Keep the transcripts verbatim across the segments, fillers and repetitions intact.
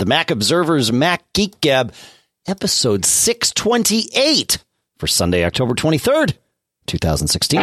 Mac Observer's Mac Geek Gab, episode six twenty-eight for Sunday, October twenty-third, twenty sixteen.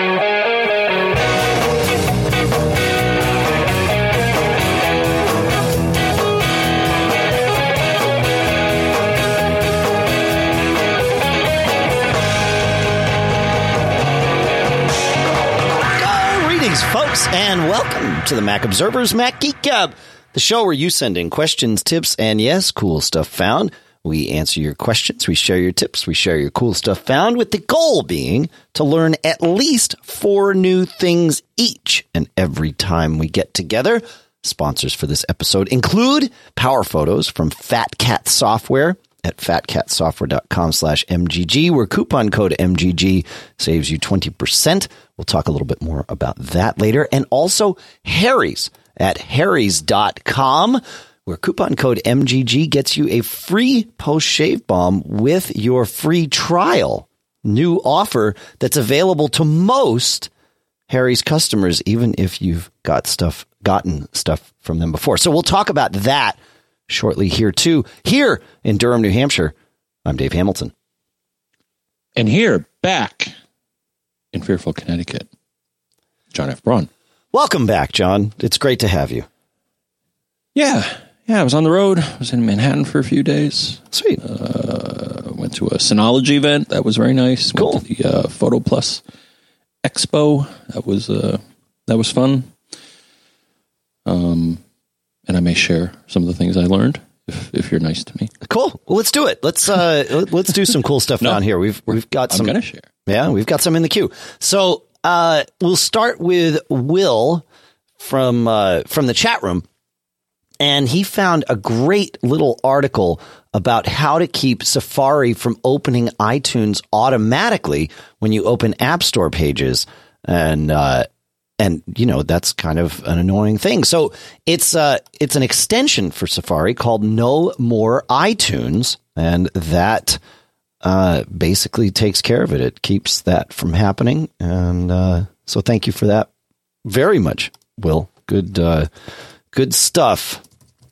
Folks, and welcome to the Mac Observer's Mac Geek Gab, the show where you send in questions, tips, and yes, cool stuff found. We answer your questions, we share your tips, we share your cool stuff found, with the goal being to learn at least four new things each and every time we get together. Sponsors for this episode include Power Photos from Fat Cat Software at fatcatsoftware.com slash MGG, where coupon code M G G saves you twenty percent. We'll talk a little bit more about that later. And also Harry's at harrys dot com, where coupon code M G G gets you a free post-shave balm with your free trial. New offer that's available to most Harry's customers, even if you've got stuff, gotten stuff from them before. So we'll talk about that shortly here, too. Here in Durham, New Hampshire, I'm Dave Hamilton. And here, back in Fairfield, Connecticut, John F. Braun. Welcome back, John. It's great to have you. Yeah. Yeah, I was on the road. I was in Manhattan for a few days. Sweet. Uh, went to a Synology event. That was very nice. Cool. Went to the uh, Photo Plus Expo. That was, uh, that was fun. Um... And I may share some of the things I learned if, if you're nice to me. Cool. Well, let's do it. Let's uh, let's do some cool stuff no, on here. We've we've got some. I'm gonna share. Yeah, we've got some in the queue. So uh, we'll start with Will from uh, from the chat room, and he found a great little article about how to keep Safari from opening iTunes automatically when you open App Store pages, and. Uh, And, you know, that's kind of an annoying thing. So it's uh, it's an extension for Safari called No More iTunes. And that uh, basically takes care of it. It keeps that from happening. And uh, so thank you for that very much, Will. Good, uh, good stuff.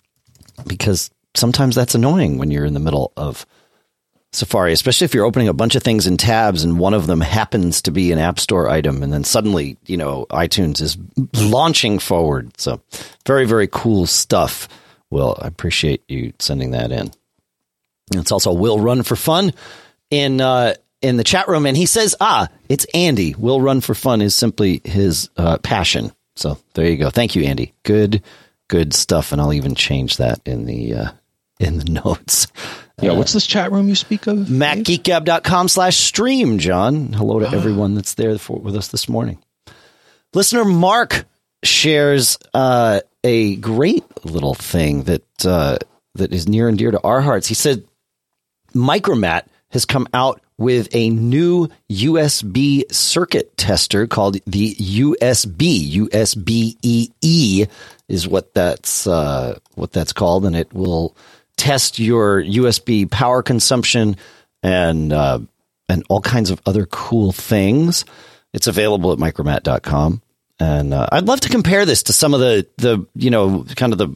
Because sometimes that's annoying when you're in the middle of Safari, especially if you're opening a bunch of things in tabs and one of them happens to be an App Store item, and then suddenly, you know, iTunes is launching forward. So very, very cool stuff. Will, I appreciate you sending that in. It's also Will Run for Fun in uh, in the chat room, and he says, ah, it's Andy. Will Run for Fun is simply his uh, passion. So there you go. Thank you, Andy. Good, good stuff, and I'll even change that in the uh, in the notes. Yeah, what's this chat room you speak of? Mac Geek Gab dot com slash stream, John. Hello to everyone that's there for, with us this morning. Listener Mark shares uh, a great little thing that uh, that is near and dear to our hearts. He said Micromat has come out with a new U S B circuit tester called the U S B. U S B E E is what that's uh, what that's called, and it will test your U S B power consumption and uh, and all kinds of other cool things. It's available at micromat dot com, and uh, I'd love to compare this to some of the the you know kind of the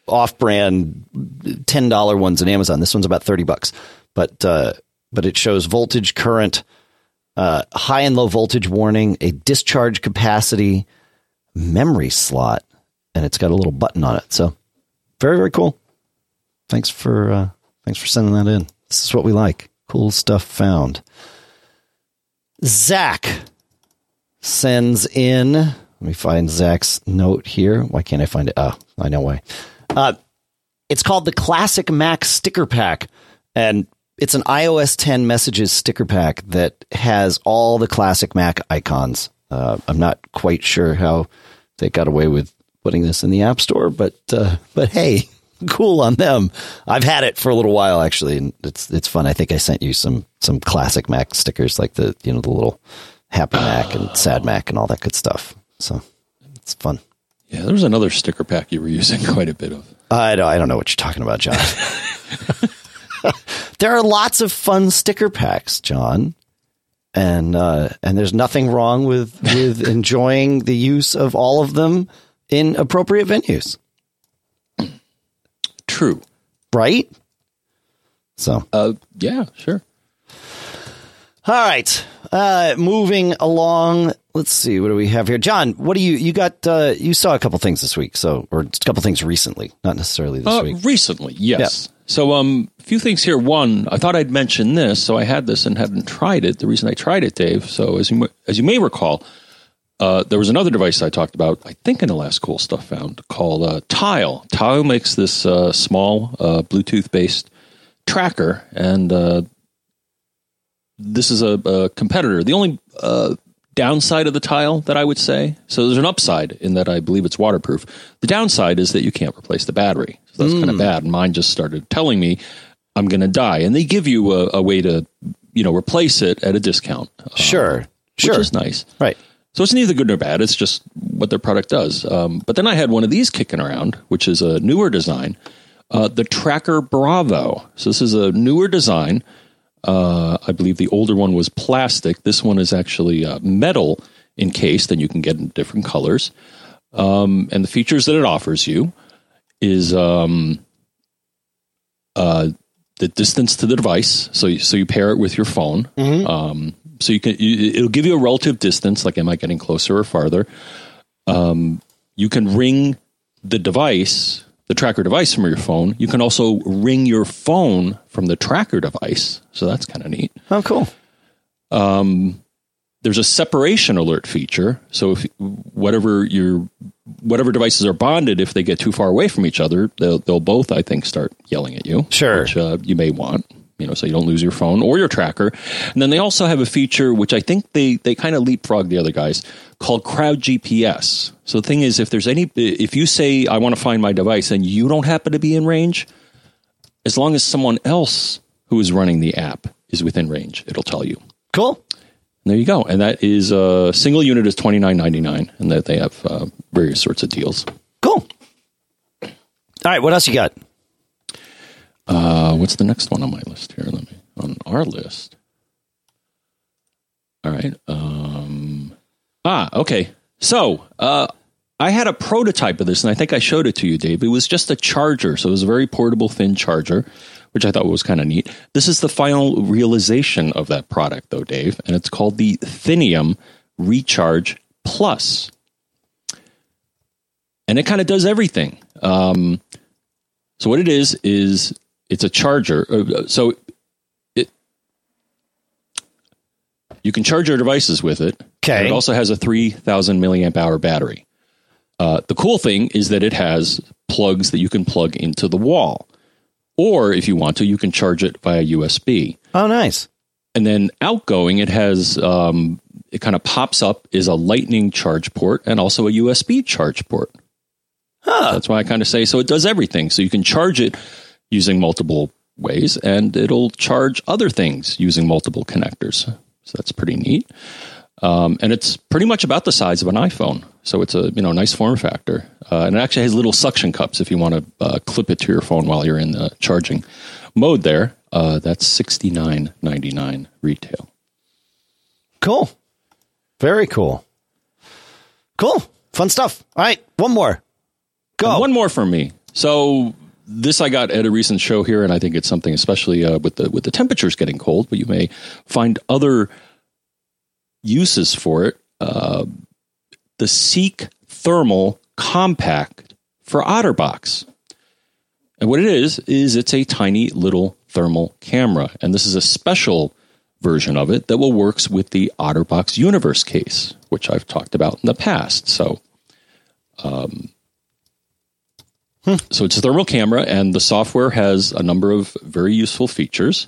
off-brand ten dollar ones on Amazon. This one's about thirty bucks, but uh, but it shows voltage, current, uh, high and low voltage warning, a discharge capacity, memory slot, and it's got a little button on it. So very, very cool. Thanks for uh, thanks for sending that in. This is what we like. Cool stuff found. Zach sends in. Let me find Zach's note here. Why can't I find it? Oh, I know why. Uh, it's called the Classic Mac Sticker Pack, and it's an i O S ten messages sticker pack that has all the classic Mac icons. Uh, I'm not quite sure how they got away with putting this in the App Store, but uh, but hey. Cool on them. I've had it for a little while, actually, and it's it's fun. I think I sent you some some classic Mac stickers, like the you know the little Happy Mac and Sad Mac and all that good stuff. So it's fun. Yeah, there was another sticker pack you were using quite a bit of. I don't I don't know what you're talking about, John. There are lots of fun sticker packs, John, and uh, and there's nothing wrong with with enjoying the use of all of them in appropriate venues. True. right? So, uh, yeah, sure. All right. Uh, moving along. Let's see. What do we have here? John, what do you, you got, uh, you saw a couple things this week. So, or a couple things recently, not necessarily this uh, week. Recently. Yes. Yeah. So, um, a few things here. One, I thought I'd mention this. So I had this and hadn't tried it. The reason I tried it, Dave. So as you, as you may recall, uh, there was another device I talked about, I think in the last Cool Stuff Found, called, uh, Tile. Tile makes this, uh, small, uh, Bluetooth based tracker. And, uh, this is a, a competitor. The only uh, downside of the Tile that I would say, so there's an upside in that I believe it's waterproof. The downside is that you can't replace the battery. So that's mm. kind of bad. Mine just started telling me I'm going to die. And they give you a, a way to, you know, replace it at a discount. Sure. Um, sure. Which is nice. Right. So it's neither good nor bad. It's just what their product does. Um, but then I had one of these kicking around, which is a newer design, uh, the Tracker Bravo. So this is a newer design. Uh, I believe the older one was plastic. This one is actually uh, metal encased, and you can get in different colors. Um, and the features that it offers you is um, uh, the distance to the device. So, you, so you pair it with your phone. Mm-hmm. Um, so you can. You, it'll give you a relative distance, like am I getting closer or farther? Um, you can ring the device. The tracker device from your phone. You can also ring your phone from the tracker device. So that's kind of neat. Oh, cool. Um, there's a separation alert feature. So if whatever your whatever devices are bonded, if they get too far away from each other, they'll they'll both, I think, start yelling at you. Sure. Which uh, you may want, you know, so you don't lose your phone or your tracker. And then they also have a feature, which I think they, they kind of leapfrog the other guys, called Crowd G P S. So the thing is, if there's any, if you say, I want to find my device and you don't happen to be in range, as long as someone else who is running the app is within range, it'll tell you. Cool. And there you go. And that is a uh, single unit is twenty-nine ninety-nine, and that they have uh, various sorts of deals. Cool. All right. What else you got? Uh, what's the next one on my list here? Let me, on our list. All right. Um, ah, okay. So, uh, I had a prototype of this, and I think I showed it to you, Dave. It was just a charger, so it was a very portable, thin charger, which I thought was kind of neat. This is the final realization of that product, though, Dave, and it's called the Thinium Recharge Plus. And it kind of does everything. Um, so what it is, is it's a charger. So it you can charge your devices with it. Okay. It also has a three thousand milliamp hour battery. Uh, the cool thing is that it has plugs that you can plug into the wall. Or if you want to, you can charge it via U S B. Oh, nice. And then outgoing, it has, um, it kind of pops up is a lightning charge port and also a U S B charge port. Huh. That's why I kind of say, so it does everything. So you can charge it using multiple ways, and it'll charge other things using multiple connectors. So that's pretty neat. Um, and it's pretty much about the size of an iPhone. So it's a, you know, nice form factor. Uh, and it actually has little suction cups if you want to uh, clip it to your phone while you're in the charging mode there. Uh, that's sixty-nine ninety-nine retail. Cool. Very cool. Cool. Fun stuff. All right. One more. Go. And one more from me. So this I got at a recent show here, and I think it's something, especially uh, with the with the temperatures getting cold, but you may find other uses for it. Uh, the Seek Thermal Compact for OtterBox. And what it is, is it's a tiny little thermal camera. And this is a special version of it that will works with the OtterBox Universe case, which I've talked about in the past. So, um, hmm. so it's a thermal camera, and the software has a number of very useful features.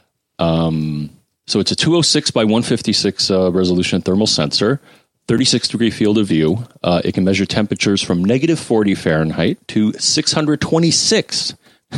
Um, so it's a two oh six by one fifty-six uh, resolution thermal sensor, thirty-six degree field of view. Uh, it can measure temperatures from negative forty Fahrenheit to six hundred twenty-six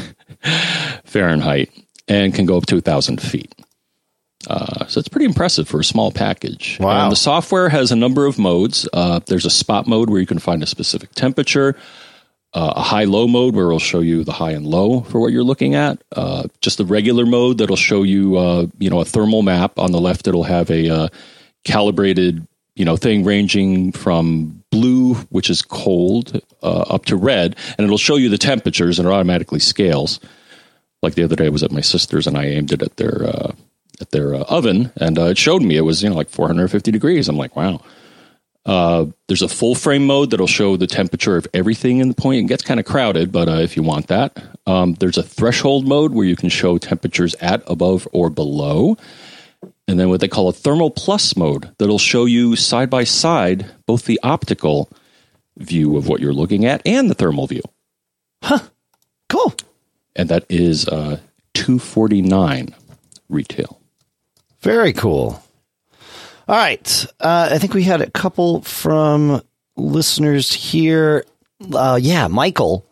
Fahrenheit, and can go up to one thousand feet. Uh, so it's pretty impressive for a small package. Wow. And the software has a number of modes. Uh, there's a spot mode where you can find a specific temperature, uh, a high-low mode where it'll show you the high and low for what you're looking at, uh, just the regular mode that'll show you, uh, you know, a thermal map. On the left, it'll have a uh, calibrated, you know, thing ranging from blue, which is cold, uh, up to red, and it'll show you the temperatures, and it automatically scales. Like the other day, I was at my sister's and I aimed it at their uh, at their uh, oven, and uh, it showed me it was you know like four hundred fifty degrees. I'm like, wow. Uh, there's a full frame mode that'll show the temperature of everything in the point. It gets kind of crowded, but uh, if you want that, um, there's a threshold mode where you can show temperatures at, above, or below. And then what they call a thermal plus mode that'll show you side by side both the optical view of what you're looking at and the thermal view. Huh. Cool. And that is uh, two forty-nine retail. Very cool. All right. Uh, I think we had a couple from listeners here. Uh, yeah, Michael.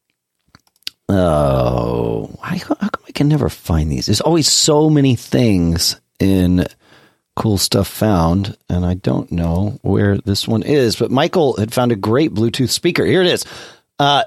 Oh, how, how come I can never find these? There's always so many things in Cool Stuff Found, and I don't know where this one is. But Michael had found a great Bluetooth speaker. Here it is. Uh,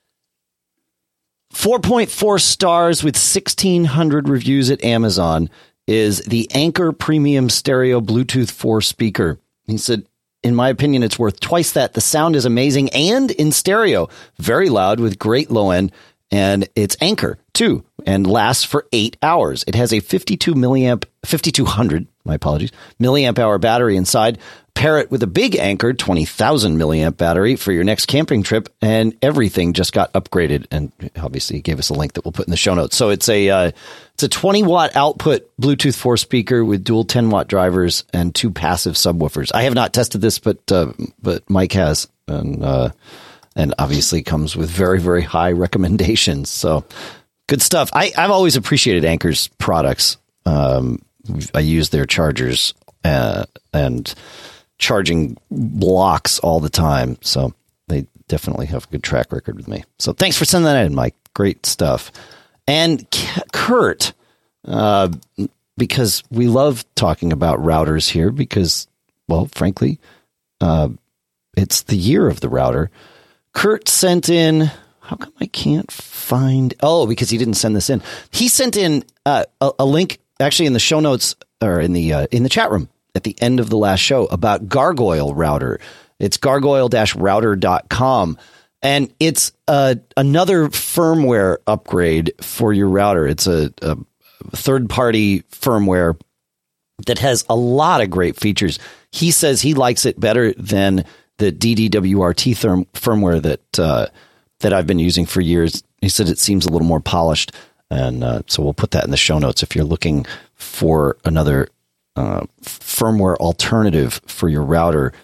four point four stars with sixteen hundred reviews at Amazon. Is the Anker Premium Stereo Bluetooth four speaker. He said, in my opinion, it's worth twice that. The sound is amazing and in stereo. Very loud with great low end. And it's Anker, too, and lasts for eight hours. It has a fifty-two milliamp, fifty-two hundred, my apologies, milliamp hour battery inside. Pair it with a big Anker, twenty thousand milliamp battery for your next camping trip, and everything just got upgraded. And obviously, he gave us a link that we'll put in the show notes. So it's a uh, it's a twenty watt output Bluetooth four speaker with dual ten watt drivers and two passive subwoofers. I have not tested this, but uh, but Mike has, and uh, and obviously comes with very very high recommendations. So good stuff. I I've always appreciated Anker's products. Um, I use their chargers uh, and charging blocks all the time. So they definitely have a good track record with me. So thanks for sending that in, Mike. Great stuff. And Kurt, uh, because we love talking about routers here because, well, frankly, uh, it's the year of the router. Kurt sent in, how come I can't find, oh, because he didn't send this in. He sent in uh, a, a link actually in the show notes or in the, uh, in the chat room at the end of the last show about Gargoyle Router. It's gargoyle dash router dot com. And it's uh, another firmware upgrade for your router. It's a, a third-party firmware that has a lot of great features. He says he likes it better than the D D W R T therm- firmware that uh, that I've been using for years. He said it seems a little more polished. And uh, so we'll put that in the show notes if you're looking for another Uh, firmware alternative for your router.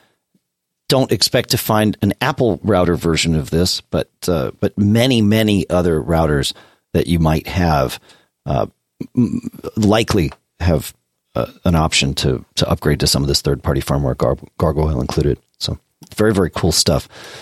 Don't expect to find an Apple router version of this, but uh, but many, many other routers that you might have uh, m- likely have uh, an option to to upgrade to some of this third-party firmware, Gar- Gargoyle included. So very, very cool stuff.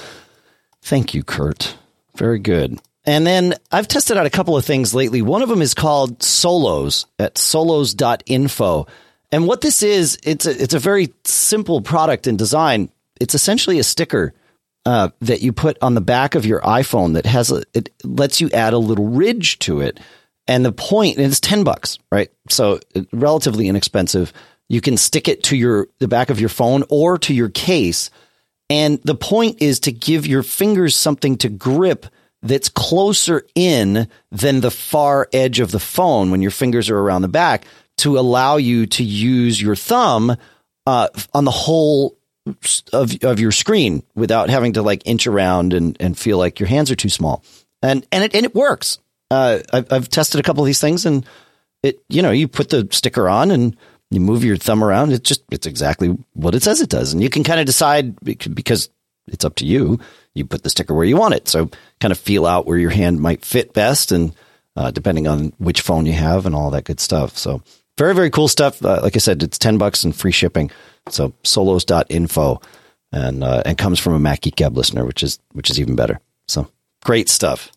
Thank you, Kurt. Very good. And then I've tested out a couple of things lately. One of them is called Solos at solos dot info. And what this is, it's a, it's a very simple product in design. It's essentially a sticker uh, that you put on the back of your iPhone that has a, it lets you add a little ridge to it. And the point, and it's ten bucks, right? So relatively inexpensive. You can stick it to your the back of your phone or to your case. And the point is to give your fingers something to grip that's closer in than the far edge of the phone when your fingers are around the back, to allow you to use your thumb uh, on the whole of of your screen without having to like inch around and, and feel like your hands are too small. And and it and it works. Uh, I've, I've tested a couple of these things, and it you know you put the sticker on and you move your thumb around. It's just it's exactly what it says it does, and you can kind of decide because it's up to you. You put the sticker where you want it, so kind of feel out where your hand might fit best, and uh, depending on which phone you have and all that good stuff. So. Very, very cool stuff. Uh, like I said, it's ten bucks and free shipping. So solos dot info and uh, and comes from a Mac Geek Gab listener, which is which is even better. So great stuff.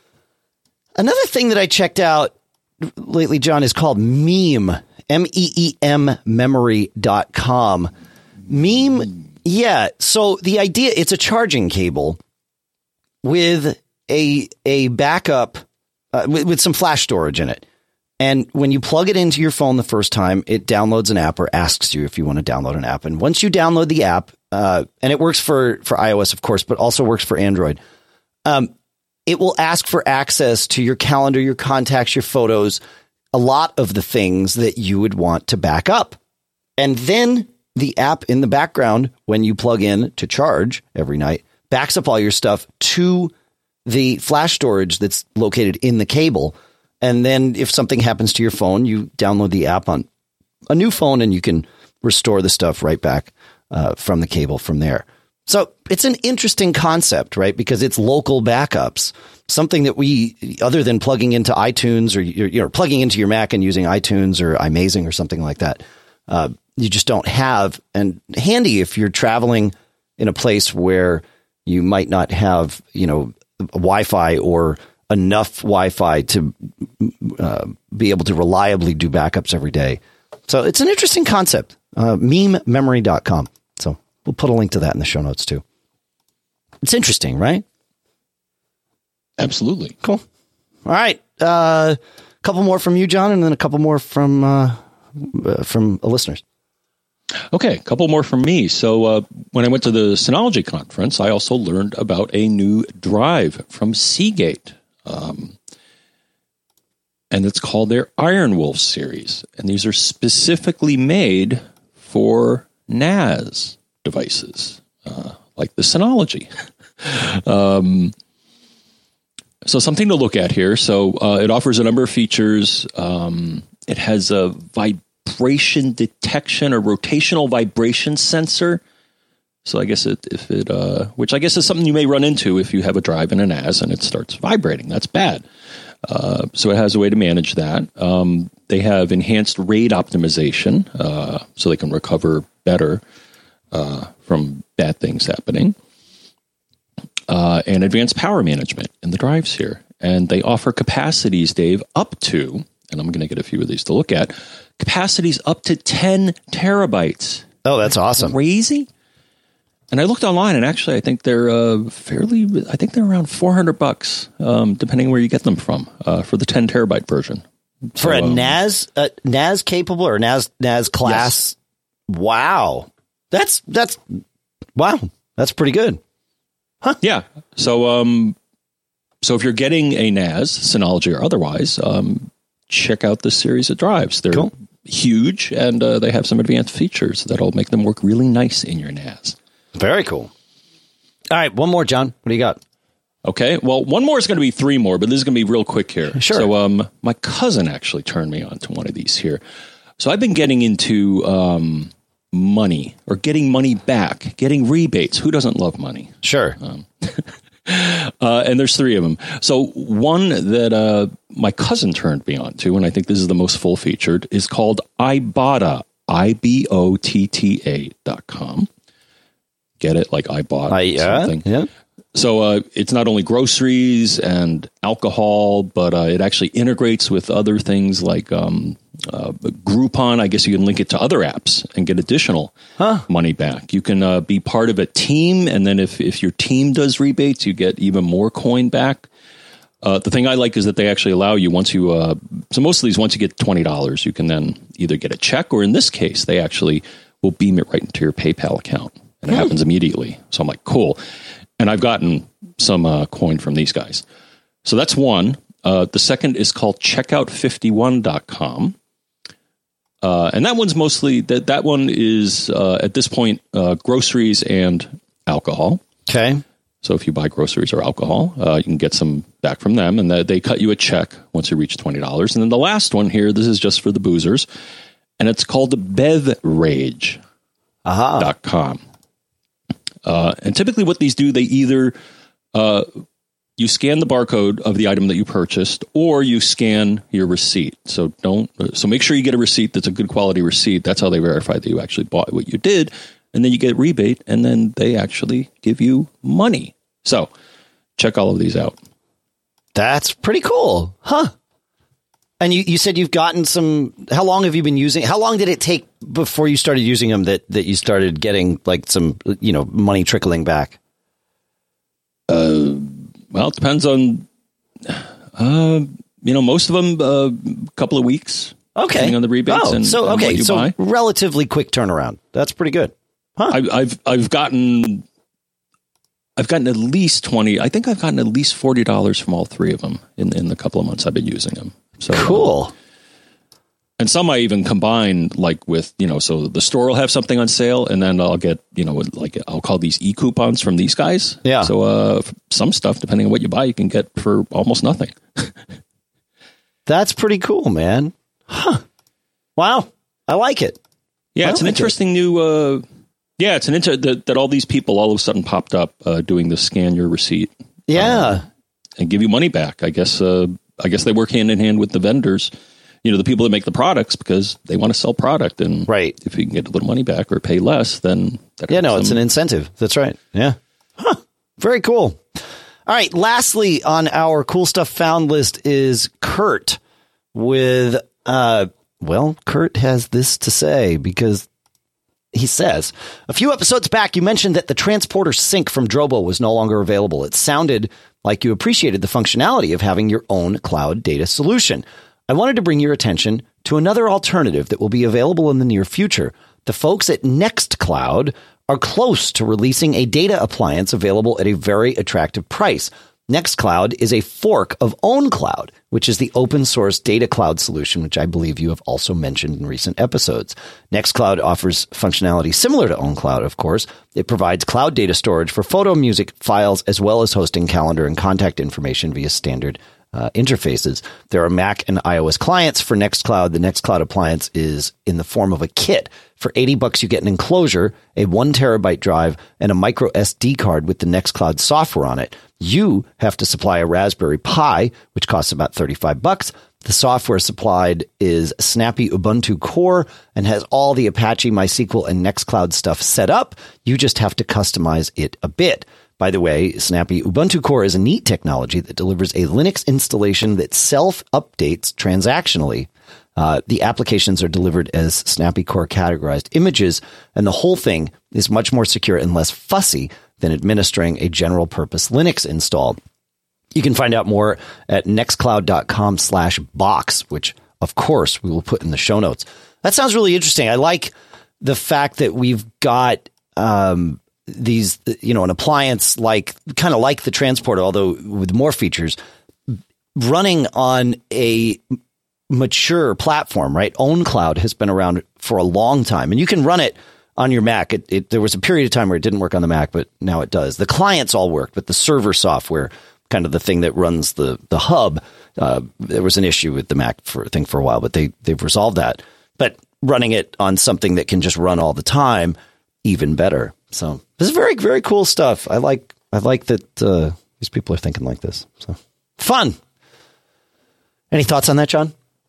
Another thing that I checked out lately, John, is called Meme, M E E M memory dot com. Meme, yeah. So the idea, it's a charging cable with a a backup uh, with, with some flash storage in it. And when you plug it into your phone the first time, it downloads an app or asks you if you want to download an app. And once you download the app, uh, and it works for, for iOS, of course, but also works for Android. Um, it will ask for access to your calendar, your contacts, your photos, a lot of the things that you would want to back up. And then the app in the background, when you plug in to charge every night, backs up all your stuff to the flash storage that's located in the cable. And then if something happens to your phone, you download the app on a new phone and you can restore the stuff right back uh, from the cable from there. So it's an interesting concept, right? Because it's local backups, something that we, other than plugging into iTunes or you're, you know, plugging into your Mac and using iTunes or iMazing or something like that, uh, you just don't have. And handy if you're traveling in a place where you might not have, you know, Wi-Fi or enough Wi-Fi to uh, be able to reliably do backups every day. So it's an interesting concept. Uh, meme memory dot com. So we'll put a link to that in the show notes too. It's interesting, right? Absolutely. Cool. All right. A uh, couple more from you, John, and then a couple more from uh, uh, from uh, listeners. Okay, a couple more from me. So uh, when I went to the Synology conference, I also learned about a new drive from Seagate. Um, and it's called their Iron Wolf series. And these are specifically made for N A S devices, uh, like the Synology. um, so something to look at here. So uh, it offers a number of features. Um, it has a vibration detection or rotational vibration sensor. So I guess it, if it, uh, which I guess is something you may run into if you have a drive in a N A S and it starts vibrating. That's bad. Uh, so it has a way to manage that. Um, they have enhanced RAID optimization, uh, so they can recover better uh, from bad things happening. Uh, and advanced power management in the drives here. And they offer capacities, Dave, up to, and I'm going to get a few of these to look at, capacities up to ten terabytes. Oh, that's awesome. Crazy. And I looked online, and actually, I think they're uh, fairly. I think they're around four hundred bucks, um, depending where you get them from, uh, for the ten terabyte version. For so, a um, N A S, a N A S capable or N A S N A S class. Yes. Wow, that's that's wow, that's pretty good. Huh? Yeah. So, um, so if you're getting a N A S, Synology or otherwise, um, check out this series of drives. They're cool. Huge, and uh, they have some advanced features that'll make them work really nice in your N A S. Very cool. All right, one more, John. What do you got? Okay, well, one more is going to be three more, but this is going to be real quick here. Sure. So um, my cousin actually turned me on to one of these here. So I've been getting into um, money or getting money back, getting rebates. Who doesn't love money? Sure. Um, uh, and there's three of them. So one that uh, my cousin turned me on to, and I think this is the most full-featured, is called Ibotta, I B O T T A dot com. Get it? Like I bought I, yeah, something. Yeah. So uh, it's not only groceries and alcohol, but uh, it actually integrates with other things like um, uh, Groupon. I guess you can link it to other apps and get additional huh. money back. You can uh, be part of a team, and then if, if your team does rebates, you get even more coin back. Uh, the thing I like is that they actually allow you once you, uh, so most of these, once you get twenty dollars, you can then either get a check, or in this case, they actually will beam it right into your PayPal account. And it happens immediately. So I'm like, cool. And I've gotten some uh, coin from these guys. So that's one. Uh, the second is called checkout fifty-one dot com. Uh, and that one's mostly, that, that one is, uh, at this point, uh, groceries and alcohol. Okay. So if you buy groceries or alcohol, uh, you can get some back from them. And they cut you a check once you reach twenty dollars. And then the last one here, this is just for the boozers. And it's called Bevrage dot com. Uh, and typically what these do, they either uh, you scan the barcode of the item that you purchased, or you scan your receipt. So don't. So make sure you get a receipt that's a good quality receipt. That's how they verify that you actually bought what you did. And then you get a rebate, and then they actually give you money. So check all of these out. That's pretty cool, huh? And you, you said you've gotten some, how long have you been using, how long did it take before you started using them that, that you started getting like some, you know, money trickling back? Uh, well, it depends on, uh, you know, most of them, a uh, couple of weeks. Okay. Depending on the rebates oh, and, so, and okay, what you so buy. Relatively quick turnaround. That's pretty good. Huh? I, I've, I've gotten I've gotten at least twenty. I think I've gotten at least forty dollars from all three of them in, in the couple of months I've been using them. So cool. Um, and some I even combine like with, you know, so the store will have something on sale and then I'll get, you know, like I'll call these e-coupons from these guys. Yeah. So uh, some stuff, depending on what you buy, you can get for almost nothing. That's pretty cool, man. Huh. Wow. I like it. Yeah, I it's an like interesting it. new, uh, yeah, it's an inter that, that all these people all of a sudden popped up uh, doing the scan your receipt. Yeah. Um, and give you money back. I guess, uh, I guess they work hand in hand with the vendors. You know, the people that make the products because they want to sell product. And right. if you can get a little money back or pay less, then that yeah, no, it's them. an incentive. That's right. Yeah. Huh. Very cool. All right. Lastly, on our cool stuff found list is Kurt with, uh, well, Kurt has this to say because he says, a few episodes back, you mentioned that the transporter sync from Drobo was no longer available. It sounded like you appreciated the functionality of having your own cloud data solution. I wanted to bring your attention to another alternative that will be available in the near future. The folks at Nextcloud are close to releasing a data appliance available at a very attractive price. Nextcloud is a fork of OwnCloud, which is the open source data cloud solution, which I believe you have also mentioned in recent episodes. Nextcloud offers functionality similar to OwnCloud, of course. It provides cloud data storage for photo, music, files, as well as hosting calendar and contact information via standard Uh, interfaces. There are Mac and iOS clients for Nextcloud. The Nextcloud appliance is in the form of a kit. For eighty bucks, you get an enclosure, a one terabyte drive, and a micro S D card with the Nextcloud software on it. You have to supply a Raspberry Pi, which costs about thirty-five bucks. The software supplied is Snappy Ubuntu Core and has all the Apache, MySQL, and Nextcloud stuff set up. You just have to customize it a bit. By the way, Snappy Ubuntu Core is a neat technology that delivers a Linux installation that self-updates transactionally. Uh, the applications are delivered as Snappy Core categorized images, and the whole thing is much more secure and less fussy than administering a general-purpose Linux install. You can find out more at nextcloud.com slash box, which, of course, we will put in the show notes. That sounds really interesting. I like the fact that we've got um, these, you know, an appliance like kind of like the transporter, although with more features, running on a mature platform, right? OwnCloud has been around for a long time, and you can run it on your Mac. It, it, there was a period of time where it didn't work on the Mac, but now it does. The clients all work, but the server software, kind of the thing that runs the the hub, uh, there was an issue with the Mac for thing for a while, but they they've resolved that. But running it on something that can just run all the time, even better. So this is very, very cool stuff. I like I like that uh, these people are thinking like this. So fun. Any thoughts on that, John?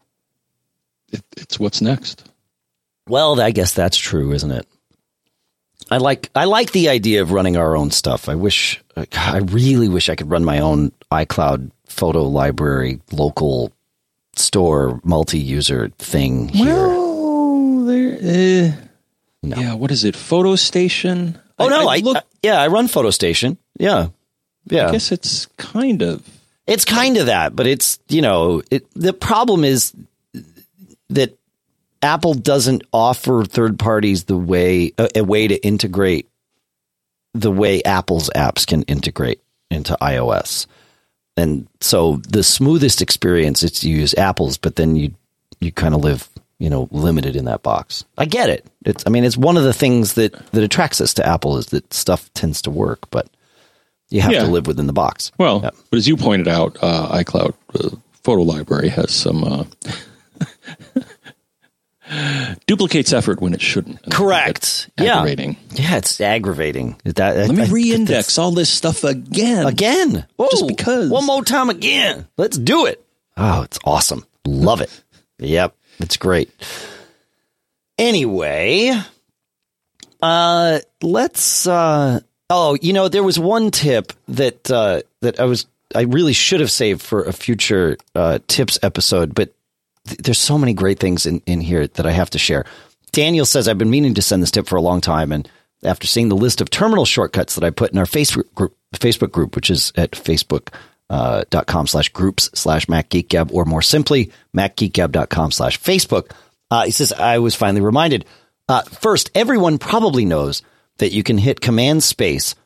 It, it's what's next. Well, I guess that's true, isn't it? I like I like the idea of running our own stuff. I wish I really wish I could run my own iCloud photo library, local store, multi-user thing here. Well, there. Uh... No. Yeah, what is it? Photo Station? Oh, I, no. I I, look, I yeah, I run Photo Station. Yeah. Yeah. I guess it's kind of. It's kind of that, but it's, you know, it, the problem is that Apple doesn't offer third parties the way, a, a way to integrate the way Apple's apps can integrate into iOS. And so the smoothest experience is to use Apple's, but then you, you kind of live, you know, limited in that box. I get it. It's, I mean, it's one of the things that, that attracts us to Apple is that stuff tends to work, but you have yeah. to live within the box. Well, yeah. But as you pointed out, uh, iCloud uh, Photo Library has some uh, duplicates effort when it shouldn't. Correct. Yeah. Aggravating. Yeah, it's aggravating. That, Let me I, re-index all this stuff again. Again. Whoa, just because. One more time again. Let's do it. Oh, it's awesome. Love it. Yep. It's great. Anyway, uh, let's, uh, oh, you know, there was one tip that, uh, that I was, I really should have saved for a future, uh, tips episode, but th- there's so many great things in, in here that I have to share. Daniel says, I've been meaning to send this tip for a long time. And after seeing the list of terminal shortcuts that I put in our Facebook group, Facebook group, which is at Facebook, Uh, dot com slash groups slash Mac Geek Gab, or more simply, macgeekgab.com slash Facebook. Uh, he says, I was finally reminded. Uh, first, everyone probably knows that you can hit Command Space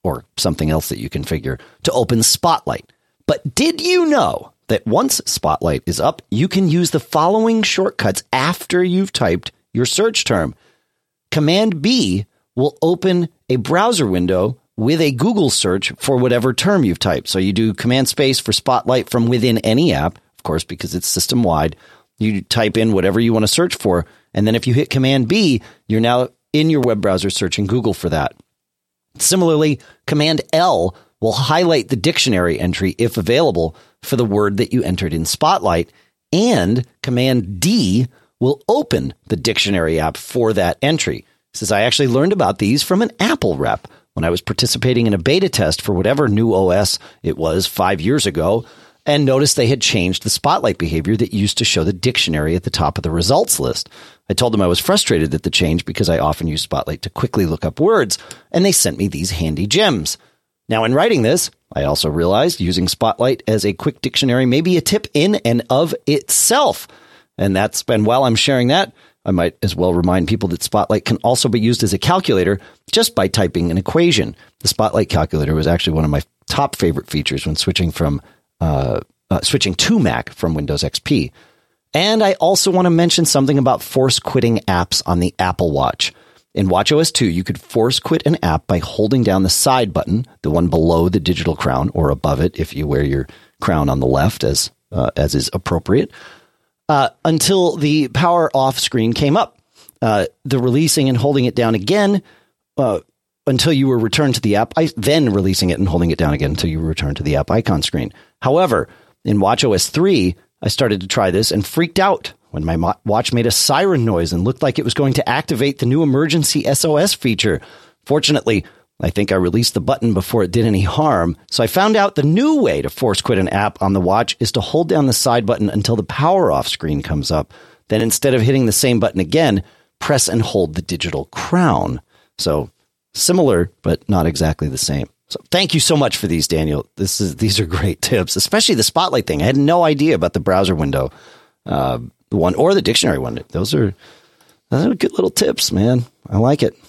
or something else that you configure to open Spotlight. But did you know that once Spotlight is up, you can use the following shortcuts after you've typed your search term? Command B will open a browser window with a Google search for whatever term you've typed. So you do Command Space for Spotlight from within any app, of course, because it's system wide. You type in whatever you want to search for. And then if you hit Command B, you're now in your web browser searching Google for that. Similarly, Command L will highlight the dictionary entry, if available, for the word that you entered in Spotlight. And Command D will open the dictionary app for that entry. Says, I actually learned about these from an Apple rep when I was participating in a beta test for whatever new O S it was five years ago, and noticed they had changed the Spotlight behavior that used to show the dictionary at the top of the results list. I told them I was frustrated at the change because I often use Spotlight to quickly look up words, and they sent me these handy gems. Now, in writing this, I also realized using Spotlight as a quick dictionary may be a tip in and of itself. And that's, and while I'm sharing that, I might as well remind people that Spotlight can also be used as a calculator just by typing an equation. The Spotlight calculator was actually one of my top favorite features when switching from uh, uh, switching to Mac from Windows X P. And I also want to mention something about force quitting apps on the Apple Watch. In watchOS two, you could force quit an app by holding down the side button, the one below the digital crown, or above it if you wear your crown on the left, as uh, as is appropriate. Uh, until the power off screen came up. Uh, the releasing and holding it down again uh, until you were returned to the app, I, then releasing it and holding it down again until you were returned to the app icon screen. However, in watchOS three, I started to try this and freaked out when my mo- watch made a siren noise and looked like it was going to activate the new emergency S O S feature. Fortunately, I think I released the button before it did any harm, so I found out the new way to force quit an app on the watch is to hold down the side button until the power off screen comes up. Then instead of hitting the same button again, press and hold the digital crown. So similar, but not exactly the same. So thank you so much for these, Daniel. This is These are great tips, especially the Spotlight thing. I had no idea about the browser window uh, one or the dictionary one. Those are, those are good little tips, man. I like it.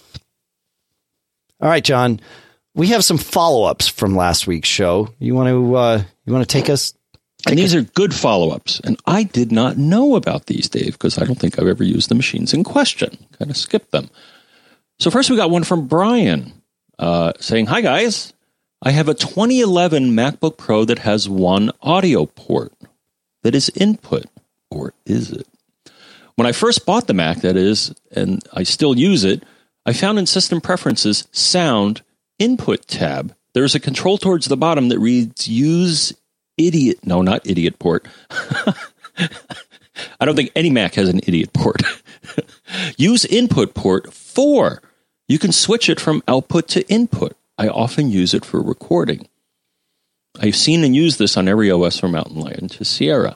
All right, John, we have some follow-ups from last week's show. You want to uh, you want to take us? Take and these a- are good follow-ups. And I did not know about these, Dave, because I don't think I've ever used the machines in question. Kind of skipped them. So first we got one from Brian uh, saying, hi, guys. I have a twenty eleven MacBook Pro that has one audio port that is input, or is it? When I first bought the Mac, that is, and I still use it, I found in System Preferences, Sound, Input tab, there's a control towards the bottom that reads Use Idiot. No, not Idiot port. I don't think any Mac has an Idiot port. Use Input port four. You can switch it from output to input. I often use it for recording. I've seen and used this on every O S from Mountain Lion to Sierra.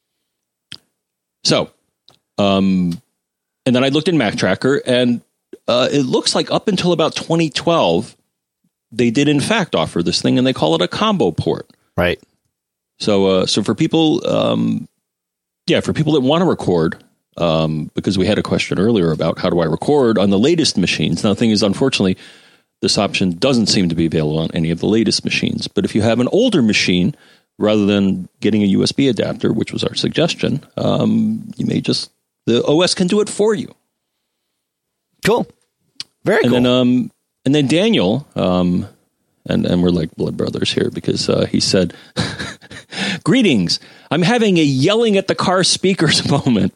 So, um, and then I looked in Mac Tracker, and uh, it looks like up until about twenty twelve, they did in fact offer this thing, and they call it a combo port. Right. So, uh, so for people, um, yeah, for people that want to record, um, because we had a question earlier about how do I record on the latest machines. Now, the thing is, unfortunately, this option doesn't seem to be available on any of the latest machines. But if you have an older machine, rather than getting a U S B adapter, which was our suggestion, um, you may just, the O S can do it for you. Cool. Very and cool. Then, um, and then Daniel, um, and, and we're like blood brothers here because uh, he said, greetings. I'm having a yelling at the car speakers moment.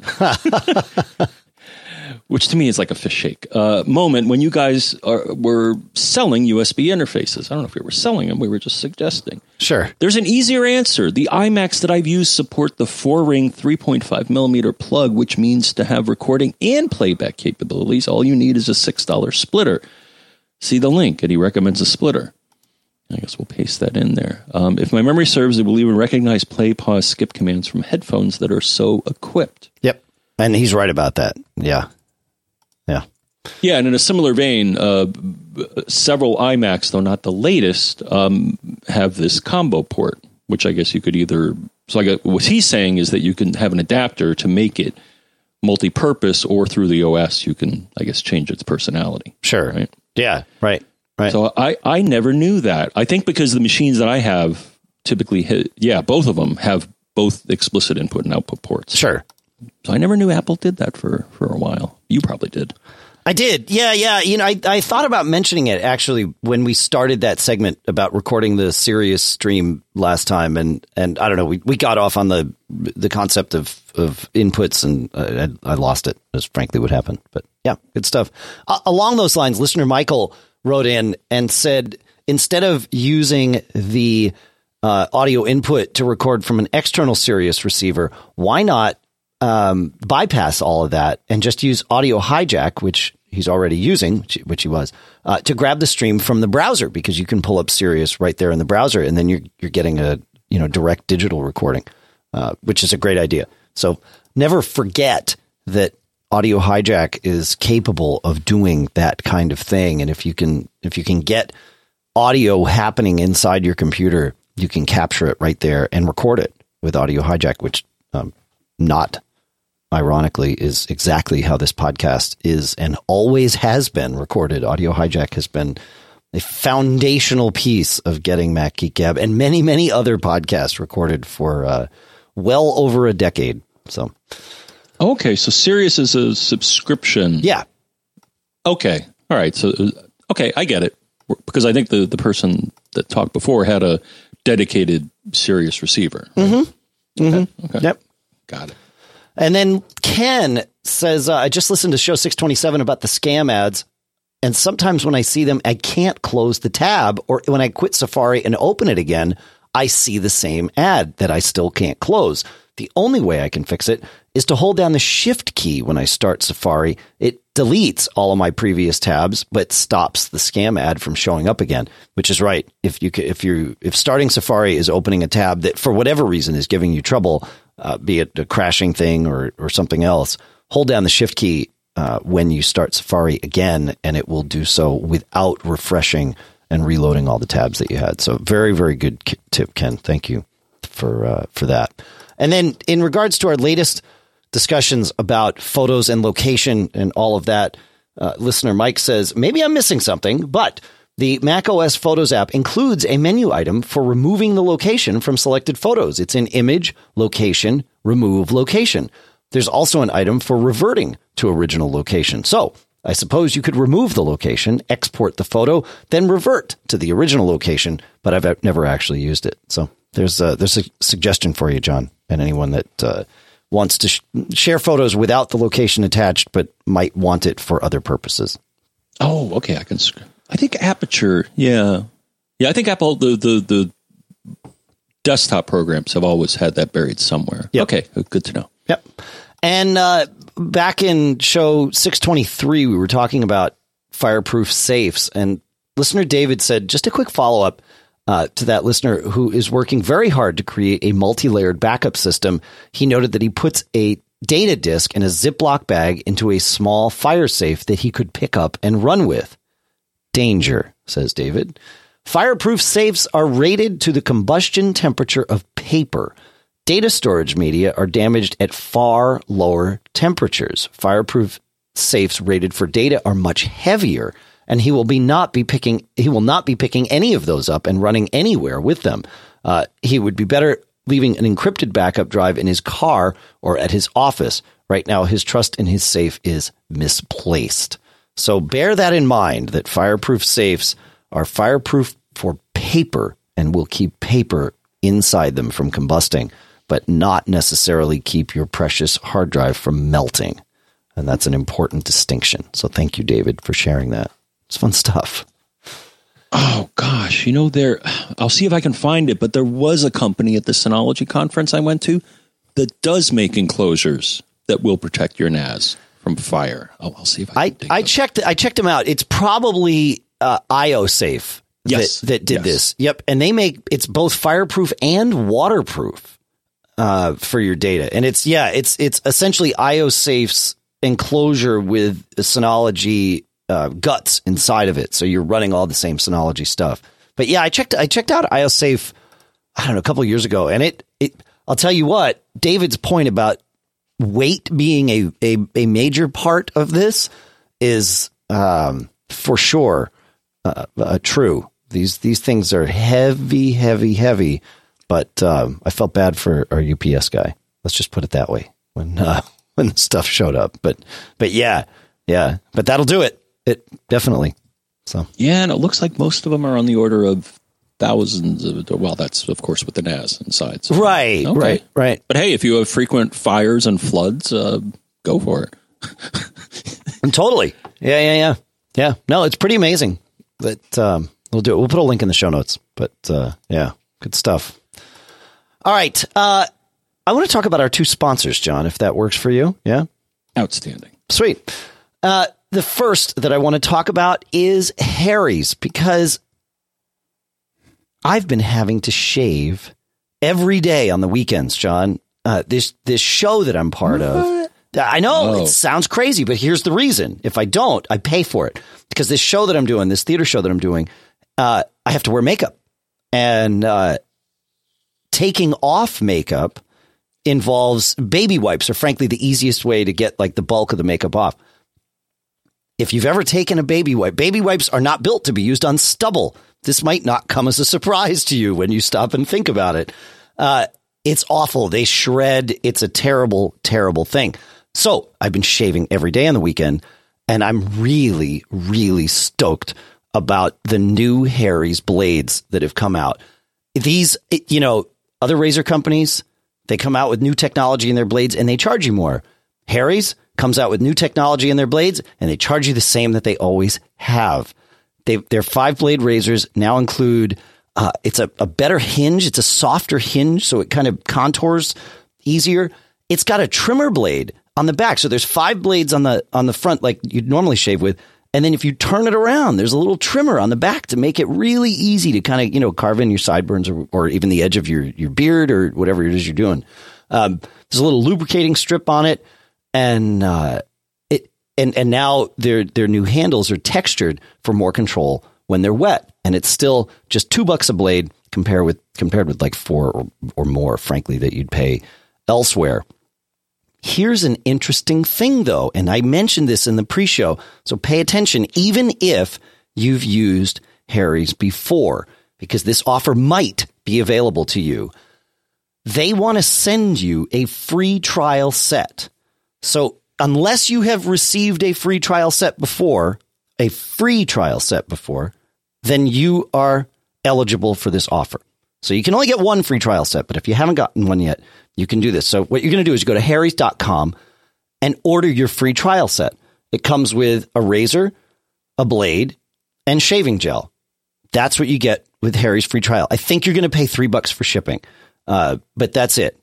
Which to me is like a fish shake uh, moment when you guys are, were selling U S B interfaces. I don't know if we were selling them. We were just suggesting. Sure. There's an easier answer. The iMacs that I've used support the four-ring three point five millimeter plug, which means to have recording and playback capabilities, all you need is a six dollar splitter. See the link, and he recommends a splitter. I guess we'll paste that in there. Um, if my memory serves, it will even recognize play, pause, skip commands from headphones that are so equipped. Yep. And he's right about that. Yeah. Yeah. Yeah, and in a similar vein, uh, several iMacs, though not the latest, um, have this combo port, which I guess you could either... So I guess what he's saying is that you can have an adapter to make it multi-purpose, or through the O S, you can, I guess, change its personality. Sure. Right? Yeah, right. Right. So I, I never knew that. I think because the machines that I have typically hit, yeah, both of them have both explicit input and output ports. Sure. So I never knew Apple did that for, for a while. You probably did. I did. Yeah, yeah. You know, I, I thought about mentioning it actually when we started that segment about recording the Sirius stream last time. And, and I don't know, we, we got off on the the concept of, of inputs and uh, I, I lost it. That's frankly what happened. But yeah, good stuff. Uh, along those lines, listener Michael wrote in and said, instead of using the uh, audio input to record from an external Sirius receiver, why not Um, bypass all of that and just use Audio Hijack, which he's already using, which, which he was, uh, to grab the stream from the browser, because you can pull up Sirius right there in the browser, and then you're you're getting a you know direct digital recording, uh, which is a great idea. So never forget that Audio Hijack is capable of doing that kind of thing, and if you can if you can get audio happening inside your computer, you can capture it right there and record it with Audio Hijack, which um, not ironically, is exactly how this podcast is and always has been recorded. Audio Hijack has been a foundational piece of getting Mac Geek Gab and many, many other podcasts recorded for uh, well over a decade. So, okay, so Sirius is a subscription. Yeah. Okay. All right. So, okay, I get it. Because I think the, the person that talked before had a dedicated Sirius receiver. Right? Mm-hmm. Mm-hmm. Okay. Okay. Yep. Got it. And then Ken says, uh, I just listened to show six twenty-seven about the scam ads, and sometimes when I see them, I can't close the tab, or when I quit Safari and open it again, I see the same ad that I still can't close. The only way I can fix it is to hold down the Shift key when I start Safari. It deletes all of my previous tabs, but stops the scam ad from showing up again, which is right. If you if you if starting Safari is opening a tab that for whatever reason is giving you trouble, Uh, be it a crashing thing or, or something else, hold down the Shift key uh, when you start Safari again, and it will do so without refreshing and reloading all the tabs that you had. So very, very good tip, Ken. Thank you for uh, for that. And then in regards to our latest discussions about photos and location and all of that, uh, listener Mike says, maybe I'm missing something, but the macOS Photos app includes a menu item for removing the location from selected photos. It's in Image, Location, Remove Location. There's also an item for reverting to original location. So I suppose you could remove the location, export the photo, then revert to the original location, but I've never actually used it. So there's a, there's a suggestion for you, John, and anyone that uh, wants to sh- share photos without the location attached, but might want it for other purposes. Oh, okay. I can. Sc- I think Aperture. Yeah, yeah. I think Apple the the the desktop programs have always had that buried somewhere. Yep. Okay, good to know. Yep. And uh, back in show six twenty-three, we were talking about fireproof safes, and listener David said, just a quick follow up uh, to that listener who is working very hard to create a multi-layered backup system. He noted that he puts a data disk in a Ziploc bag into a small fire safe that he could pick up and run with. Danger, says David. Fireproof safes are rated to the combustion temperature of paper. Data storage media are damaged at far lower temperatures. Fireproof safes rated for data are much heavier, and he will be not be picking he will not be picking any of those up and running anywhere with them. Uh, he would be better leaving an encrypted backup drive in his car or at his office. Right now, his trust in his safe is misplaced. So bear that in mind, that fireproof safes are fireproof for paper and will keep paper inside them from combusting, but not necessarily keep your precious hard drive from melting. And that's an important distinction. So thank you, David, for sharing that. It's fun stuff. Oh, gosh. You know, there, I'll see if I can find it, but there was a company at the Synology conference I went to that does make enclosures that will protect your N A S from fire. I'll, I'll see if I can I, I checked I checked them out. It's probably uh, IOSafe yes. that, that did yes. this. Yep. And they make it's both fireproof and waterproof uh, for your data. And it's yeah, it's it's essentially IOSafe's enclosure with Synology uh, guts inside of it. So you're running all the same Synology stuff. But yeah, I checked I checked out IOSafe, I don't know, a couple of years ago, and it it I'll tell you what, David's point about weight being a, a, a major part of this is um, for sure uh, uh, true. These these things are heavy, heavy, heavy. But um, I felt bad for our U P S guy. Let's just put it that way. When uh, when the stuff showed up, but but yeah, yeah. But that'll do it. It definitely. So yeah, and it looks like most of them are on the order of thousands of. Well, that's of course with the N A S inside. So. Right, okay. right, right. But hey, if you have frequent fires and floods, uh, go for it. Totally. Yeah, yeah, yeah, yeah. No, it's pretty amazing. That um, we'll do it. We'll put a link in the show notes. But uh, yeah, good stuff. All right. Uh, I want to talk about our two sponsors, John, if that works for you. Yeah. Outstanding. Sweet. Uh, the first that I want to talk about is Harry's, because I've been having to shave every day on the weekends, John. Uh, this this show that I'm part what? of. I know oh. It sounds crazy, but here's the reason. If I don't, I pay for it, because this show that I'm doing, this theater show that I'm doing, uh, I have to wear makeup, and uh, taking off makeup involves baby wipes, are frankly the easiest way to get like the bulk of the makeup off. If you've ever taken a baby wipe, baby wipes are not built to be used on stubble. This might not come as a surprise to you when you stop and think about it. Uh, it's awful. They shred. It's a terrible, terrible thing. So I've been shaving every day on the weekend, and I'm really, really stoked about the new Harry's blades that have come out. These, you know, other razor companies, they come out with new technology in their blades and they charge you more. Harry's comes out with new technology in their blades and they charge you the same that they always have. They, their five blade razors now include, uh, it's a, a better hinge. It's a softer hinge, so it kind of contours easier. It's got a trimmer blade on the back. So there's five blades on the, on the front, like you'd normally shave with. And then if you turn it around, there's a little trimmer on the back to make it really easy to kind of, you know, carve in your sideburns or, or even the edge of your, your beard or whatever it is you're doing. Um, there's a little lubricating strip on it. And, uh, it, and, and now their, their new handles are textured for more control when they're wet. And it's still just two bucks a blade compared with, compared with like four or, or more, frankly, that you'd pay elsewhere. Here's an interesting thing, though, and I mentioned this in the pre-show, so pay attention, even if you've used Harry's before, because this offer might be available to you. They want to send you a free trial set. So unless you have received a free trial set before, a free trial set before, then you are eligible for this offer. So you can only get one free trial set, but if you haven't gotten one yet, you can do this. So what you're going to do is you go to harrys dot com and order your free trial set. It comes with a razor, a blade, and shaving gel. That's what you get with Harry's free trial. I think you're going to pay three bucks for shipping, uh, but that's it.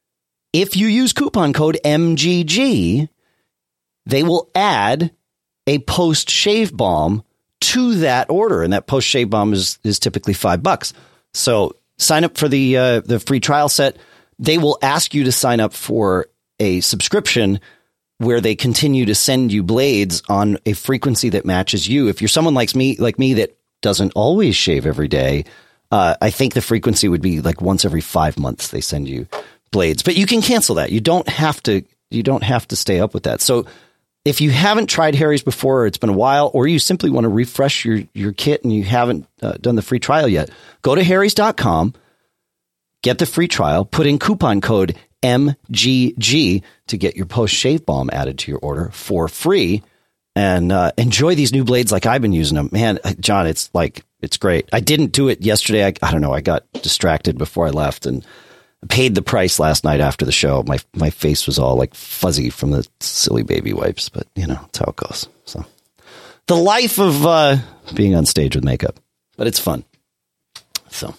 If you use coupon code M G G, they will add a post-shave balm to that order, and that post-shave balm is is typically five bucks. So sign up for the uh, the free trial set. They will ask you to sign up for a subscription where they continue to send you blades on a frequency that matches you. If you're someone like me, like me that doesn't always shave every day, uh, I think the frequency would be like once every five months they send you blades. But you can cancel that. You don't have to. You don't have to stay up with that. So if you haven't tried Harry's before, or it's been a while, or you simply want to refresh your your kit and you haven't uh, done the free trial yet, go to harrys dot com. Get the free trial, put in coupon code M G G to get your post-shave balm added to your order for free, and uh, enjoy these new blades like I've been using them. Man, John, it's like, it's great. I didn't do it yesterday. I, I don't know. I got distracted before I left and paid the price last night after the show. My my face was all like fuzzy from the silly baby wipes, but you know, that's how it goes. So the life of uh, being on stage with makeup, but it's fun. So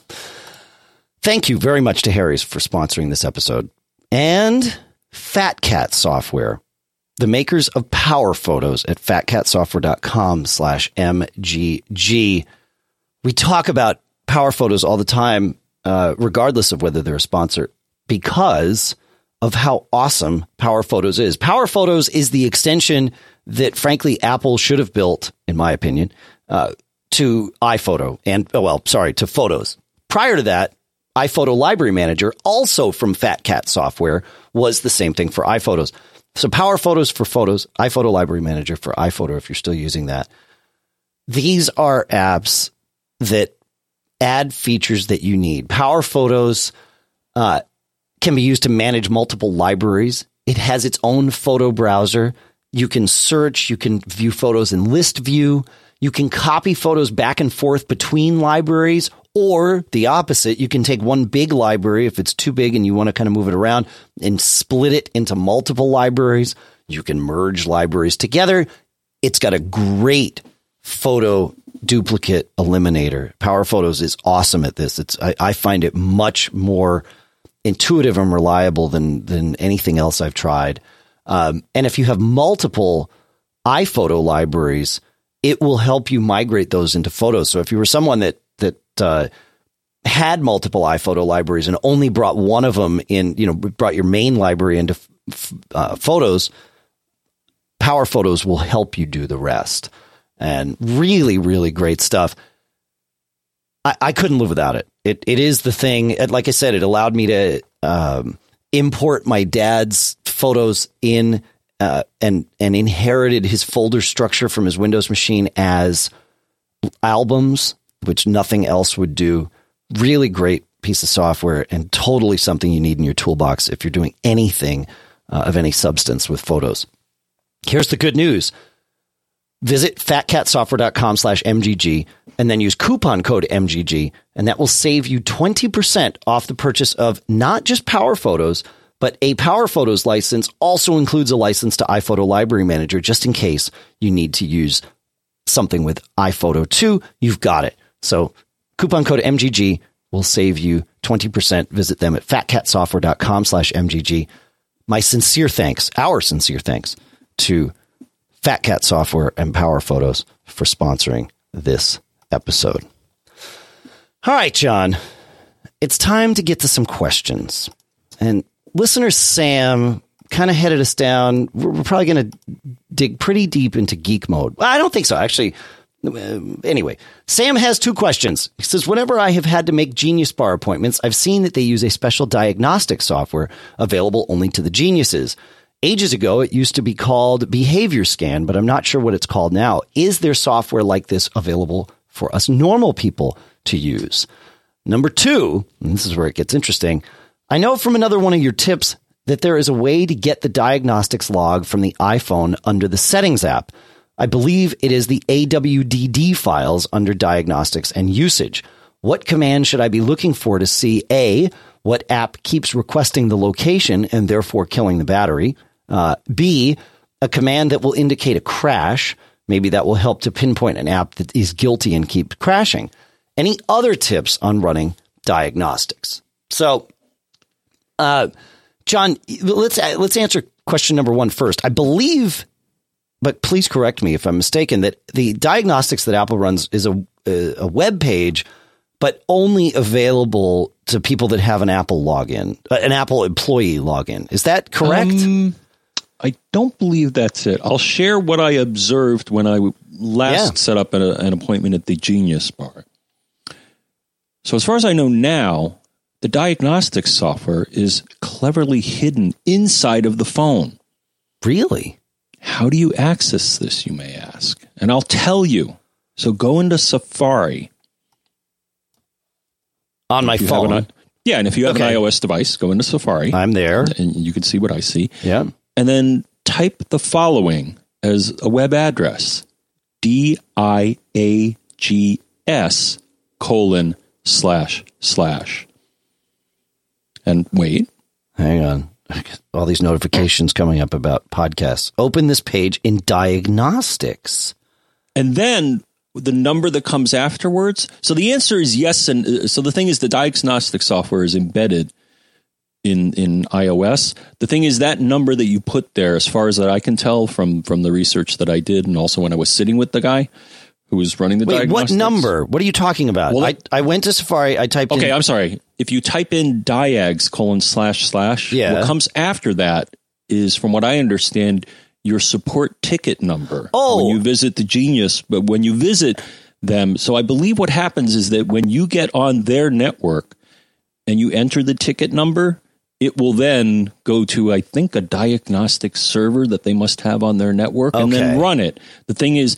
thank you very much to Harry's for sponsoring this episode. And Fat Cat Software, the makers of Power Photos at fat cat software dot com slash M G G. We talk about Power Photos all the time, uh, regardless of whether they're a sponsor, because of how awesome Power Photos is. Power Photos is the extension that, frankly, Apple should have built, in my opinion, uh, to iPhoto and, oh, well, sorry, to Photos. Prior to that, iPhoto Library Manager, also from Fat Cat Software, was the same thing for iPhotos. So Power Photos for Photos, iPhoto Library Manager for iPhoto, if you're still using that. these are apps that add features that you need. PowerPhotos uh, can be used to manage multiple libraries. It has its own photo browser. You can search, you can view photos in list view. You can copy photos back and forth between libraries, or the opposite. You can take one big library if it's too big and you want to kind of move it around and split it into multiple libraries. You can merge libraries together. It's got a great photo duplicate eliminator. PowerPhotos is awesome at this. It's I, I find it much more intuitive and reliable than than anything else I've tried. Um, and if you have multiple iPhoto libraries, it will help you migrate those into photos. So if you were someone that that uh, had multiple iPhoto libraries and only brought one of them in, you know, brought your main library into f- uh, photos, PowerPhotos will help you do the rest. And really, really great stuff. I, I couldn't live without it. It it is the thing. Like I said, it allowed me to um, import my dad's photos in uh, and and inherited his folder structure from his Windows machine as albums, which nothing else would do. Really great piece of software and totally something you need in your toolbox if you're doing anything uh, of any substance with photos. Here's the good news. Visit fatcatsoftware.com slash MGG and then use coupon code M G G, and that will save you twenty percent off the purchase of not just PowerPhotos, but a PowerPhotos license also includes a license to iPhoto Library Manager, just in case you need to use something with iPhoto two. You've got it. So coupon code M G G will save you twenty percent. Visit them at fatcatsoftware.com slash MGG. My sincere thanks, our sincere thanks to Fat Cat Software and PowerPhotos for sponsoring this episode. All right, John, it's time to get to some questions. And listener Sam kind of headed us down. We're probably going to dig pretty deep into geek mode. I don't think so, actually. Anyway, Sam has two questions. He says, whenever I have had to make Genius Bar appointments, I've seen that they use a special diagnostic software available only to the geniuses. Ages ago, it used to be called Behavior Scan, but I'm not sure what it's called now. Is there software like this available for us normal people to use? Number two, and this is where it gets interesting, I know from another one of your tips that there is a way to get the diagnostics log from the iPhone under the Settings app. I believe it is the A W D D files under Diagnostics and Usage. What command should I be looking for to see A, what app keeps requesting the location and therefore killing the battery? Uh, B, a command that will indicate a crash. Maybe that will help to pinpoint an app that is guilty and keep crashing. Any other tips on running diagnostics? So, uh, John, let's let's answer question number one first. I believe, but please correct me if I'm mistaken, that the diagnostics that Apple runs is a a web page, but only available to people that have an Apple login, an Apple employee login. Is that correct? Um, I don't believe that's it. I'll share what I observed when I last yeah. set up an, an appointment at the Genius Bar. So as far as I know now, the diagnostics software is cleverly hidden inside of the phone. Really? How do you access this, you may ask? And I'll tell you. So go into Safari. On my phone? An, yeah, and if you have okay. an iOS device, go into Safari. I'm there. And you can see what I see. Yeah. And then type the following as a web address. D I A G S colon slash slash. And wait. Hang on. All these notifications coming up about podcasts. Open this page in diagnostics. And then the number that comes afterwards. So the answer is yes. And uh, so the thing is the diagnostic software is embedded in, in iOS. The thing is that number that you put there, as far as that I can tell from, from the research that I did, and also when I was sitting with the guy who was running the Wait, diagnostics. What number? What are you talking about? Well, I, I went to Safari. I typed okay, in. I'm sorry. If you type in diags colon slash slash, yeah. what comes after that is, from what I understand, your support ticket number. Oh. When you visit the Genius, but when you visit them. So I believe what happens is that when you get on their network and you enter the ticket number, it will then go to, I think, a diagnostic server that they must have on their network and okay. then run it. The thing is,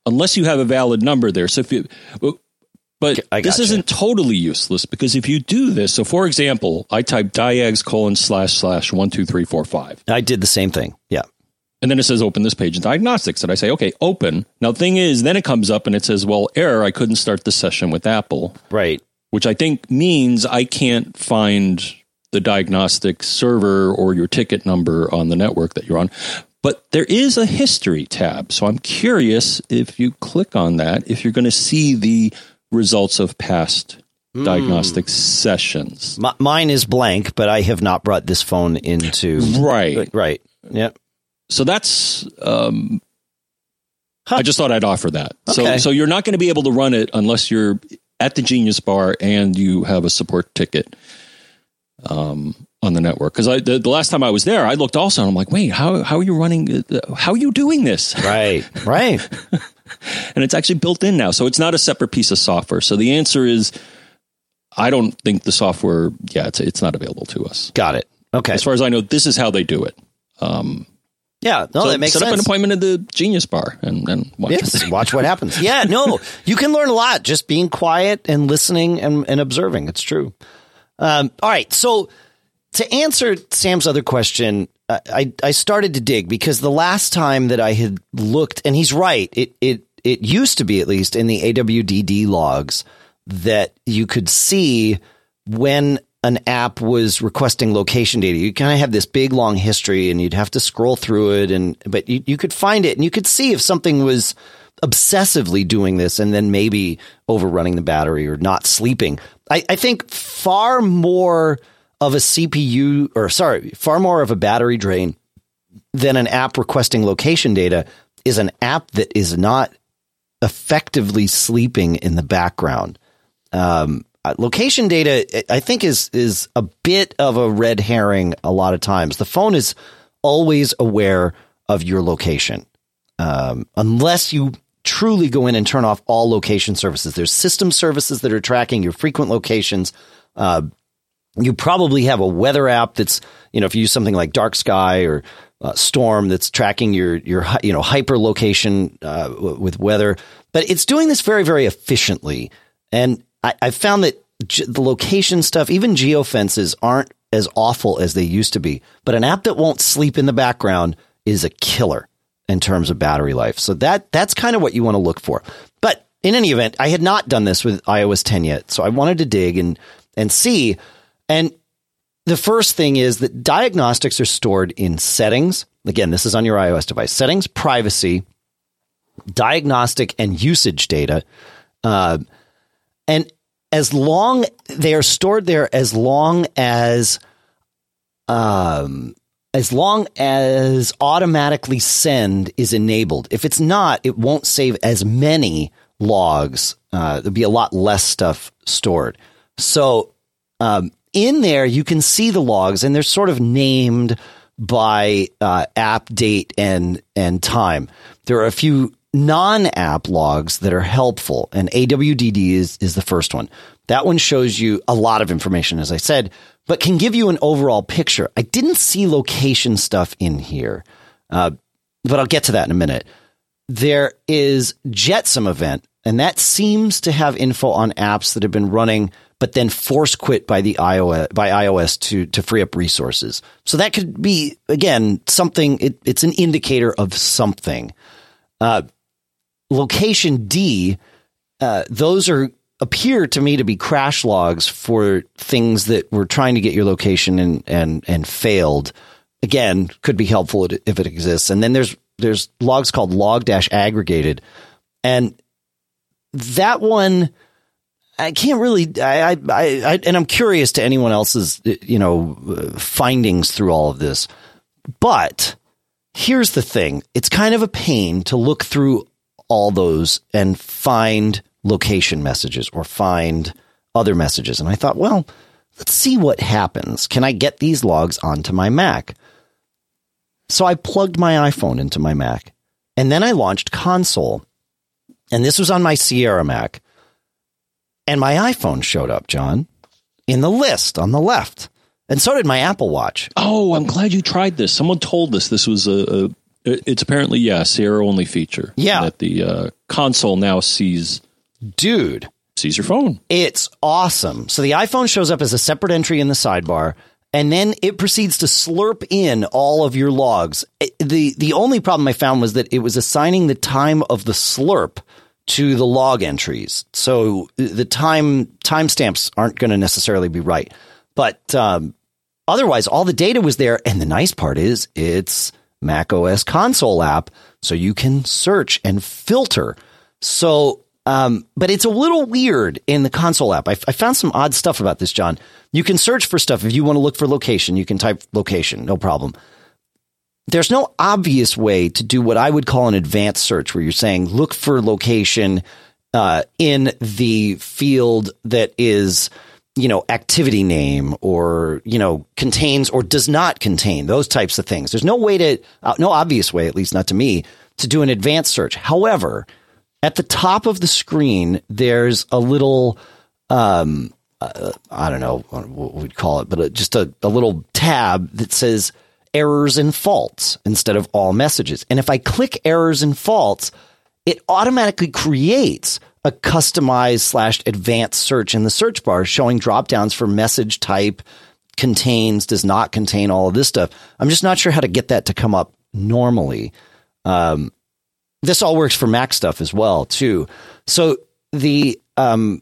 unless you have a valid number there. So if you, but this isn't totally useless because if you do this, so for example, I type diags colon slash slash one, two, three, four, five. I did the same thing. Yeah. And then it says open this page in diagnostics. And I say, okay, open. Now, the thing is, then it comes up and it says, well, error, I couldn't start the session with Apple. Right. Which I think means I can't find the diagnostic server or your ticket number on the network that you're on. But there is a history tab. So I'm curious if you click on that, if you're going to see the results of past mm. diagnostic sessions. M- mine is blank, but I have not brought this phone into. Right. Right. Yep. So that's, um, huh. I just thought I'd offer that. Okay. So, so you're not going to be able to run it unless you're at the Genius Bar and you have a support ticket um, on the network. Because I the, the last time I was there, I looked also and I'm like, wait, how how are you running? How are you doing this? Right, right. And it's actually built in now, so it's not a separate piece of software. So the answer is, I don't think the software. Yeah, it's it's not available to us. Got it. Okay. As far as I know, this is how they do it. Um, Yeah, no, so that makes set sense. Set up an appointment at the Genius Bar and then watch. Yes, watch what happens. Yeah, no, you can learn a lot just being quiet and listening and, and observing. It's true. Um, all right, so to answer Sam's other question, I, I started to dig because the last time that I had looked, and he's right, it it it used to be at least in the A W D D logs that you could see when an app was requesting location data. You kind of have this big long history and you'd have to scroll through it, and but you, you could find it and you could see if something was obsessively doing this and then maybe overrunning the battery or not sleeping. I, I think far more of a C P U or sorry, far more of a battery drain than an app requesting location data is an app that is not effectively sleeping in the background. Um, Location data, I think, is is a bit of a red herring a lot of times. The phone is always aware of your location, um, unless you truly go in and turn off all location services. There's system services that are tracking your frequent locations. Uh, you probably have a weather app that's, you know, if you use something like Dark Sky or uh, Storm, that's tracking your your you know hyper location uh, w- with weather. But it's doing this very, very efficiently. And I, I found that ge- the location stuff, even geofences, aren't as awful as they used to be. But an app that won't sleep in the background is a killer in terms of battery life. So that that's kind of what you want to look for. But in any event, I had not done this with i O S ten yet. So I wanted to dig and and see. And the first thing is that diagnostics are stored in settings. Again, this is on your iOS device. Settings, privacy, diagnostic, and usage data. Uh, And as long they are stored there, as long as, um, as long as automatically send is enabled. If it's not, it won't save as many logs. Uh, there'll be a lot less stuff stored. So, um, in there, you can see the logs, and they're sort of named by uh, app date and and time. There are a few non-app logs that are helpful, and A W D D is, is the first one. That one shows you a lot of information, as I said, but can give you an overall picture. I didn't see location stuff in here, uh, but I'll get to that in a minute. There is Jetsam event, and that seems to have info on apps that have been running, but then force quit by the iOS by iOS to to free up resources. So that could be, again, something. It, it's an indicator of something. Uh, Location D, uh, those are appear to me to be crash logs for things that were trying to get your location and and and failed. Again, could be helpful if it exists. And then there's there's logs called log dash aggregated, and that one I can't really. I, I I and I'm curious to anyone else's you know findings through all of this, but here's the thing: it's kind of a pain to look through all those and find location messages or find other messages. And I thought, well, let's see what happens. Can I get these logs onto my Mac? So I plugged my iPhone into my Mac, and then I launched Console. And this was on my Sierra Mac. And my iPhone showed up, John, in the list on the left. And so did my Apple Watch. Oh, I'm glad you tried this. Someone told us this was a, a It, it's apparently, yeah, Sierra only feature. Yeah. That the uh, console now sees. Dude. Sees your phone. It's awesome. So the iPhone shows up as a separate entry in the sidebar, and then it proceeds to slurp in all of your logs. The the only problem I found was that it was assigning the time of the slurp to the log entries. So the time timestamps aren't going to necessarily be right. But um, otherwise, all the data was there. And the nice part is it's macOS console app, so you can search and filter. So Um, but it's a little weird in the console app. I, I found some odd stuff about this, John. You can search for stuff. If you want to look for location, you can type location, no problem. There's no obvious way to do what I would call an advanced search, where you're saying, look for location uh, in the field that is, you know, activity name, or, you know, contains or does not contain, those types of things. There's no way to, uh, no obvious way, at least not to me, to do an advanced search. However, at the top of the screen, there's a little, um, uh, I don't know what we'd call it, but a, just a, a little tab that says errors and faults instead of all messages. And if I click errors and faults, it automatically creates a customized slash advanced search in the search bar, showing drop downs for message type, contains, does not contain, all of this stuff. I'm just not sure how to get that to come up normally. Um, This all works for Mac stuff as well, too. So the um,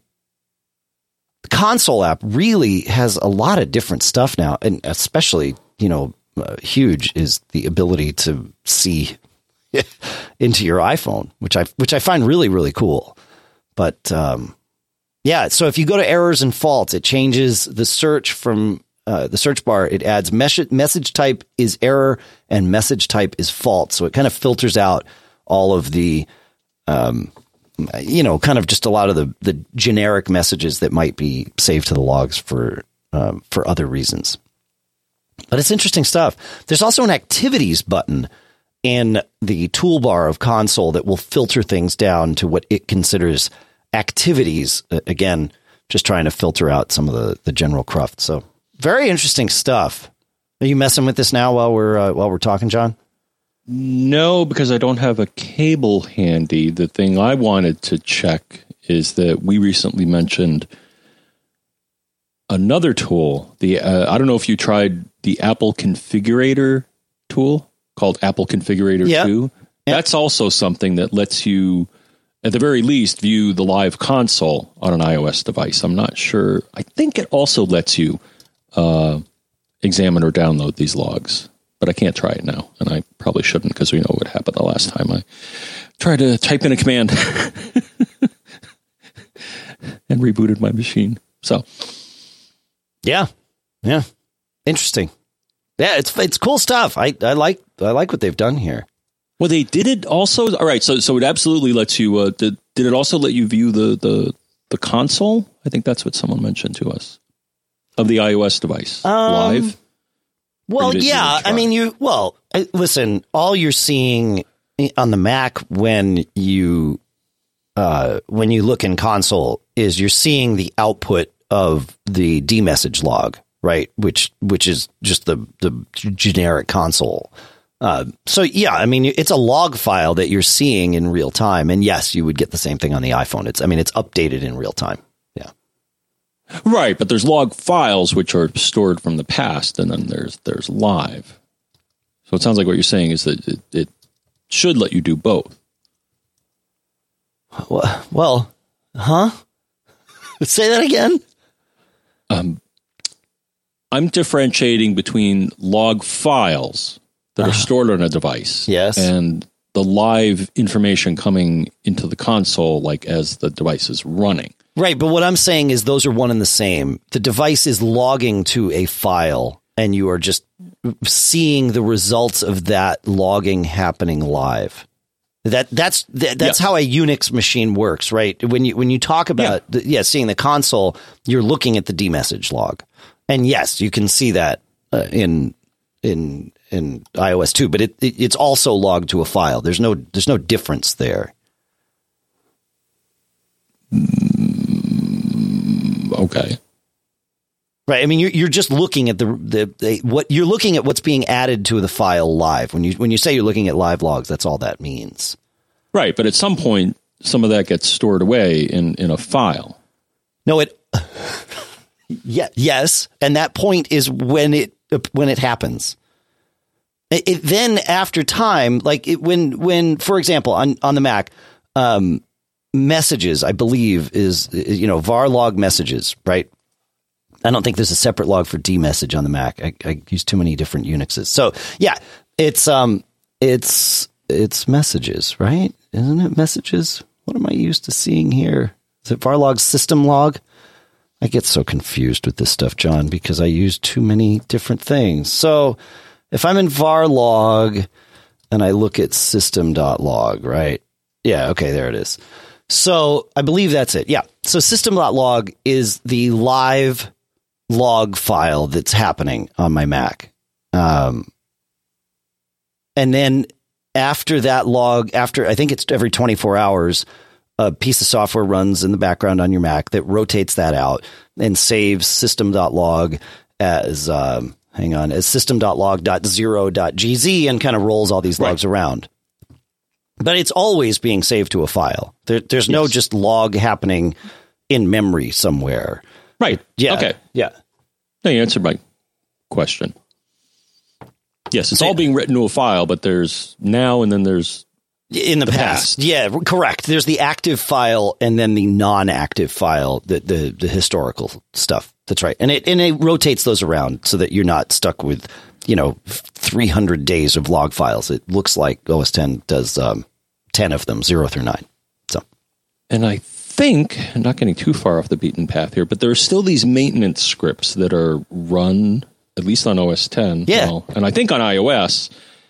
console app really has a lot of different stuff now, and especially, you know, uh, huge is the ability to see into your iPhone, which I which I find really, really cool. But um, yeah, so if you go to errors and faults, it changes the search from uh, the search bar. It adds message message type is error and message type is fault. So it kind of filters out all of the, um, you know, kind of just a lot of the, the generic messages that might be saved to the logs for, um, for other reasons. But it's interesting stuff. There's also an activities button in the toolbar of console that will filter things down to what it considers activities. Again, just trying to filter out some of the, the general cruft. So very interesting stuff. Are you messing with this now while we're, uh, while we're talking, John? No, because I don't have a cable handy. The thing I wanted to check is that we recently mentioned another tool. The uh, I don't know if you tried the Apple Configurator tool called Apple Configurator yep. two. Yep. That's also something that lets you, at the very least, view the live console on an iOS device. I'm not sure. I think it also lets you uh, examine or download these logs. But I can't try it now, and I probably shouldn't, because we know what happened the last time I tried to type in a command and rebooted my machine. So, yeah, yeah, interesting. Yeah, it's it's cool stuff. I, I like I like what they've done here. Well, they did it also. All right, so so it absolutely lets you. Uh, did did it also let you view the the the console? I think that's what someone mentioned to us of the iOS device um, live. Well, yeah, I mean, you, well, listen, all you're seeing on the Mac when you, uh, when you look in console is you're seeing the output of the dmessage log, right? Which, which is just the, the generic console. Uh, so yeah, I mean, it's a log file that you're seeing in real time. And yes, you would get the same thing on the iPhone. It's, I mean, it's updated in real time. Yeah. Right, but there's log files which are stored from the past, and then there's there's live. So it sounds like what you're saying is that it, it should let you do both. Well, well huh? Say that again. Um, I'm differentiating between log files that uh, are stored on a device, yes, and the live information coming into the console, like as the device is running. Right, but what I'm saying is those are one and the same. The device is logging to a file, and you are just seeing the results of that logging happening live. That that's that, that's yeah. how a Unix machine works, right? When you when you talk about yeah. The, yeah, seeing the console, you're looking at the dmessage log, and yes, you can see that uh, in in in iOS too. But it, it it's also logged to a file. There's no there's no difference there. Okay. Right. I mean, you're you're just looking at the, the the what you're looking at what's being added to the file live. When you when you say you're looking at live logs, that's all that means. Right. But at some point, some of that gets stored away in, in a file. No, it. yeah. Yes. And that point is when it when it happens. It, it then after time, like it, when when, for example, on, on the Mac, um, messages, I believe, is, you know, var log messages. Right. I don't think there's a separate log for dmessage on the Mac. I, I use too many different Unixes. So yeah, it's um, it's it's messages, right? Isn't it messages? What am I used to seeing here? Is it varlog system log? I get so confused with this stuff, John, because I use too many different things. So if I'm in varlog and I look at system.log, right? Yeah, okay, there it is. So I believe that's it. Yeah. So system.log is the live log file that's happening on my Mac. Um, and then after that log, after I think it's every twenty-four hours, a piece of software runs in the background on your Mac that rotates that out and saves system.log as, um, hang on, as system.log.zero.gz and kind of rolls all these logs right. around. But it's always being saved to a file. There, there's yes. no just log happening in memory somewhere. Right. Yeah. Okay. Yeah. No, you answered my question. Yes, it's so, all being written to a file, but there's now and then there's in the, the past. past. Yeah, correct. There's the active file and then the non-active file, the, the the historical stuff. That's right. And it and it rotates those around so that you're not stuck with, you know, three hundred days of log files. It looks like O S ten does um, ten of them, zero through nine. So, and I think, I'm not getting too far off the beaten path here, but there are still these maintenance scripts that are run, at least on O S ten. Yeah. Now, and I think on iOS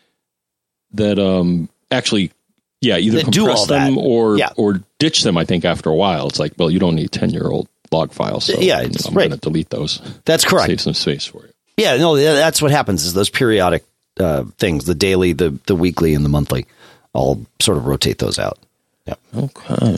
that um, actually, yeah, either that compress them or, yeah. or ditch them, I think, after a while. It's like, well, you don't need ten-year-old log files, so yeah, you know, I'm right. going to delete those. That's correct. Save some space for you. Yeah, no, that's what happens is those periodic uh, things, the daily, the, the weekly, and the monthly, I'll sort of rotate those out. Yeah. Okay.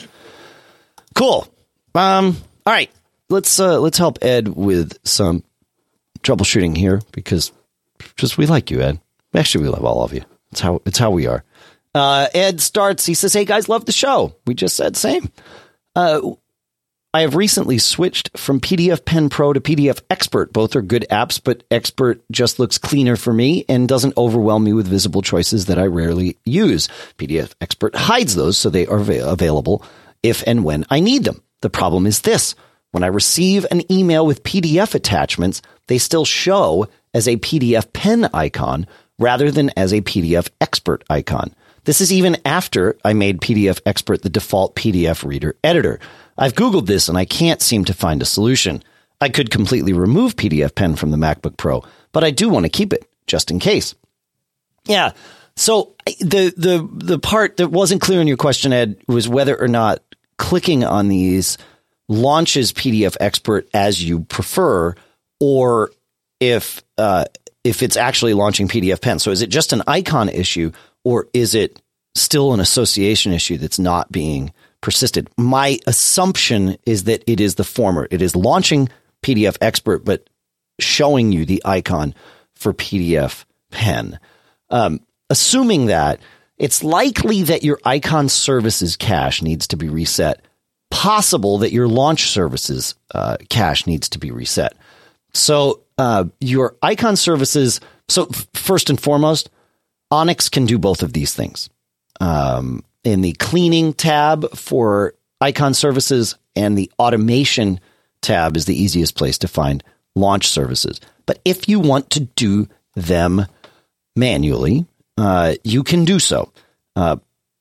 Cool. Um, all right. Let's uh, let's help Ed with some troubleshooting here because just we like you, Ed. Actually, we love all of you. It's how it's how we are. Uh, Ed starts. He says, "Hey guys, love the show." We just said same. Uh, I have recently switched from P D F Pen Pro to P D F Expert. Both are good apps, but Expert just looks cleaner for me and doesn't overwhelm me with visible choices that I rarely use. P D F Expert hides those so they are av- available if and when I need them. The problem is this. When I receive an email with P D F attachments, they still show as a P D F Pen icon rather than as a P D F Expert icon. This is even after I made P D F Expert the default P D F reader editor. I've Googled this and I can't seem to find a solution. I could completely remove P D F Pen from the MacBook Pro, but I do want to keep it just in case. Yeah. So the the the part that wasn't clear in your question, Ed, was whether or not clicking on these launches P D F Expert as you prefer, or if uh, if it's actually launching P D F Pen. So is it just an icon issue, or is it still an association issue that's not being persisted? My assumption is that it is the former. It is launching P D F Expert, but showing you the icon for P D F Pen. Um, assuming that, it's likely that your icon services cache needs to be reset. Possible that your launch services uh, cache needs to be reset. So uh, your icon services. So f- first and foremost, Onyx can do both of these things. Um, in the cleaning tab for icon services and the automation tab is the easiest place to find launch services. But if you want to do them manually, uh, you can do so. Uh,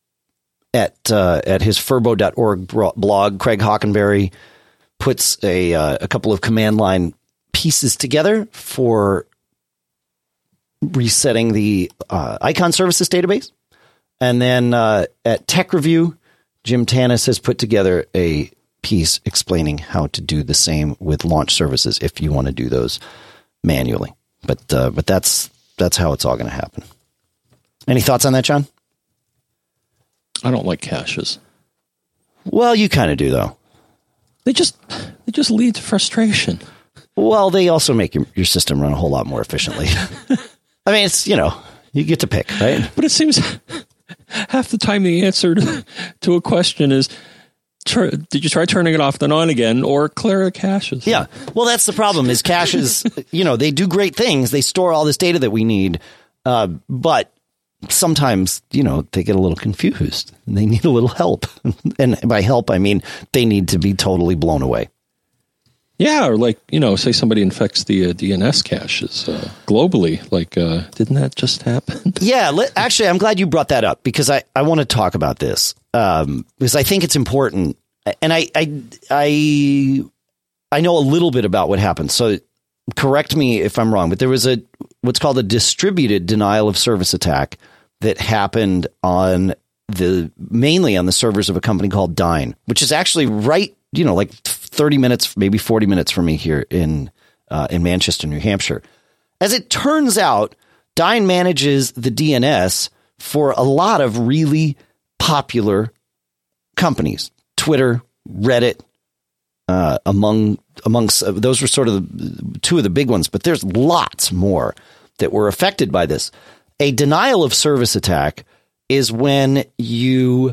at uh, at his furbo dot org blog, Craig Hockenberry puts a uh, a couple of command line pieces together for resetting the uh, icon services database. And then uh, at Tech Review, Jim Tanis has put together a piece explaining how to do the same with launch services if you want to do those manually. But uh, but that's that's how it's all going to happen. Any thoughts on that, John? I don't like caches. Well, you kind of do, though. They just they just lead to frustration. Well, they also make your, your system run a whole lot more efficiently. I mean, it's, you know, you get to pick, right? But it seems half the time the answer to, to a question is, tr- did you try turning it off then on again, or clear caches? Yeah. Well, that's the problem is caches, you know, they do great things. They store all this data that we need. Uh, but sometimes, you know, they get a little confused and they need a little help. And by help, I mean, they need to be totally blown away. Yeah, or like, you know, say somebody infects the uh, D N S caches uh, globally. Like, uh, didn't that just happen? Yeah, let, actually, I'm glad you brought that up because I, I want to talk about this um, because I think it's important. And I, I, I, I know a little bit about what happened. So correct me if I'm wrong, but there was a what's called a distributed denial of service attack that happened on the mainly on the servers of a company called Dyn, which is actually right, you know, like thirty minutes, maybe forty minutes from me here in uh, in Manchester, New Hampshire. As it turns out, Dyn manages the D N S for a lot of really popular companies, Twitter, Reddit, uh, among amongst uh, those were sort of the, two of the big ones, but there's lots more that were affected by this. A denial of service attack is when you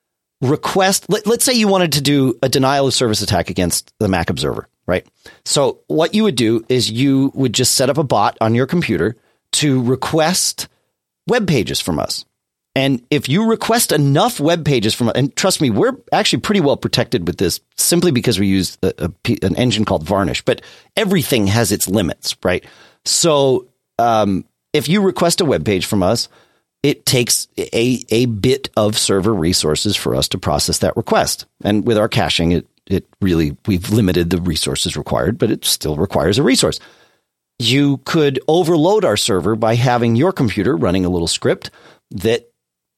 request, let, let's say you wanted to do a denial of service attack against the Mac Observer, right? So what you would do is you would just set up a bot on your computer to request web pages from us. And if you request enough web pages from, and trust me, we're actually pretty well protected with this simply because we use a, a, an engine called Varnish, but everything has its limits, right? So um, if you request a web page from us, it takes a, a bit of server resources for us to process that request. And with our caching, it, it really, we've limited the resources required, but it still requires a resource. You could overload our server by having your computer running a little script that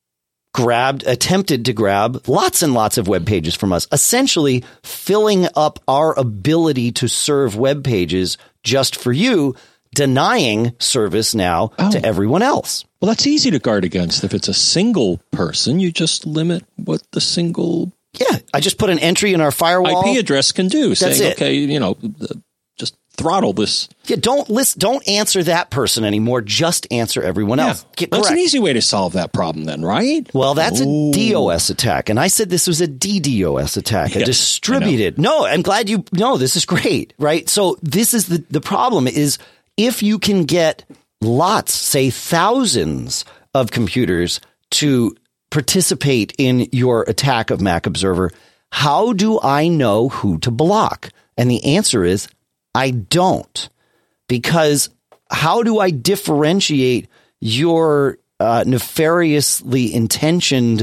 grabbed, attempted to grab lots and lots of web pages from us, essentially filling up our ability to serve web pages just for you, denying service now oh. to everyone else. Well, that's easy to guard against. If it's a single person, you just limit what the single... Yeah, I just put an entry in our firewall. I P address can do, That's saying, it. okay, you know, just throttle this. Yeah, don't list, don't answer that person anymore. Just answer everyone else. Yeah, Get that's correct. an easy way to solve that problem then, right? Well, that's Ooh. a DOS attack. And I said this was a DDoS attack, a yes, distributed. No, I'm glad you, no, this is great, right? So this is the, the problem is if you can get lots, say thousands of computers to participate in your attack of Mac Observer, how do I know who to block? And the answer is I don't, because how do I differentiate your uh, nefariously intentioned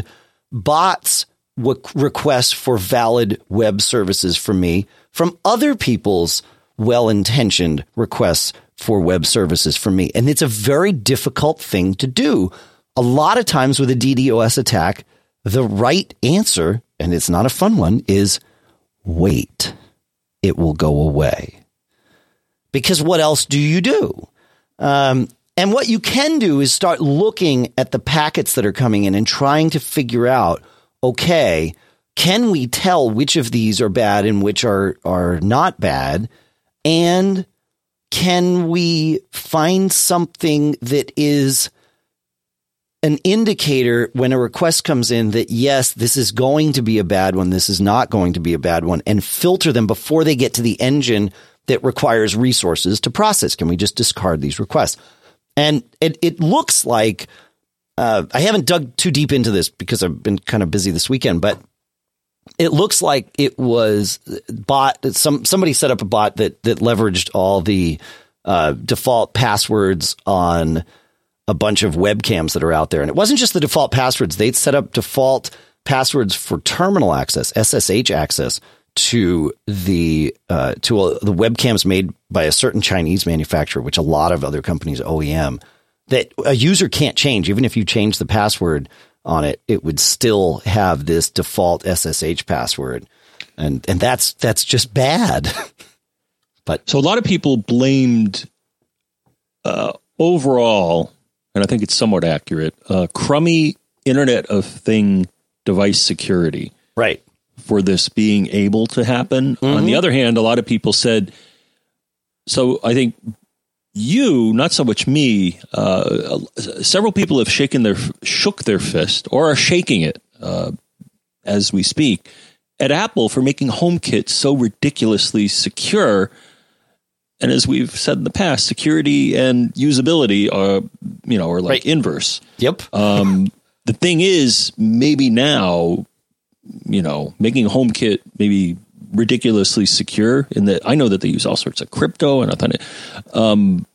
bots' w- requests for valid web services from me from other people's well-intentioned requests for web services from me? And it's a very difficult thing to do. A lot of times with a DDoS attack, the right answer, and it's not a fun one, is wait. It will go away. Because what else do you do? Um, and what you can do is start looking at the packets that are coming in and trying to figure out, okay, can we tell which of these are bad and which are, are not bad? And can we find something that is an indicator when a request comes in that, yes, this is going to be a bad one, this is not going to be a bad one, and filter them before they get to the engine that requires resources to process? Can we just discard these requests? And it, it looks like, uh, I haven't dug too deep into this because I've been kind of busy this weekend, but it looks like it was bot. Some somebody set up a bot that that leveraged all the uh, default passwords on a bunch of webcams that are out there. And it wasn't just the default passwords. They'd set up default passwords for terminal access, S S H access to the uh, to a, the webcams made by a certain Chinese manufacturer, which a lot of other companies O E M, that a user can't change. Even if you change the password on it, it would still have this default S S H password. And and that's that's just bad. But so a lot of people blamed uh, overall, and I think it's somewhat accurate, uh, crummy Internet of Thing device security. Right. For this being able to happen. Mm-hmm. On the other hand, a lot of people said So I think you, not so much me, uh, several people have shaken their shook their fist or are shaking it uh, as we speak at Apple for making HomeKit so ridiculously secure. And as we've said in the past, security and usability are, you know, are like right. inverse. Yep. Um, the thing is, maybe now, you know, making HomeKit maybe ridiculously secure in that I know that they use all sorts of crypto and I thought, um,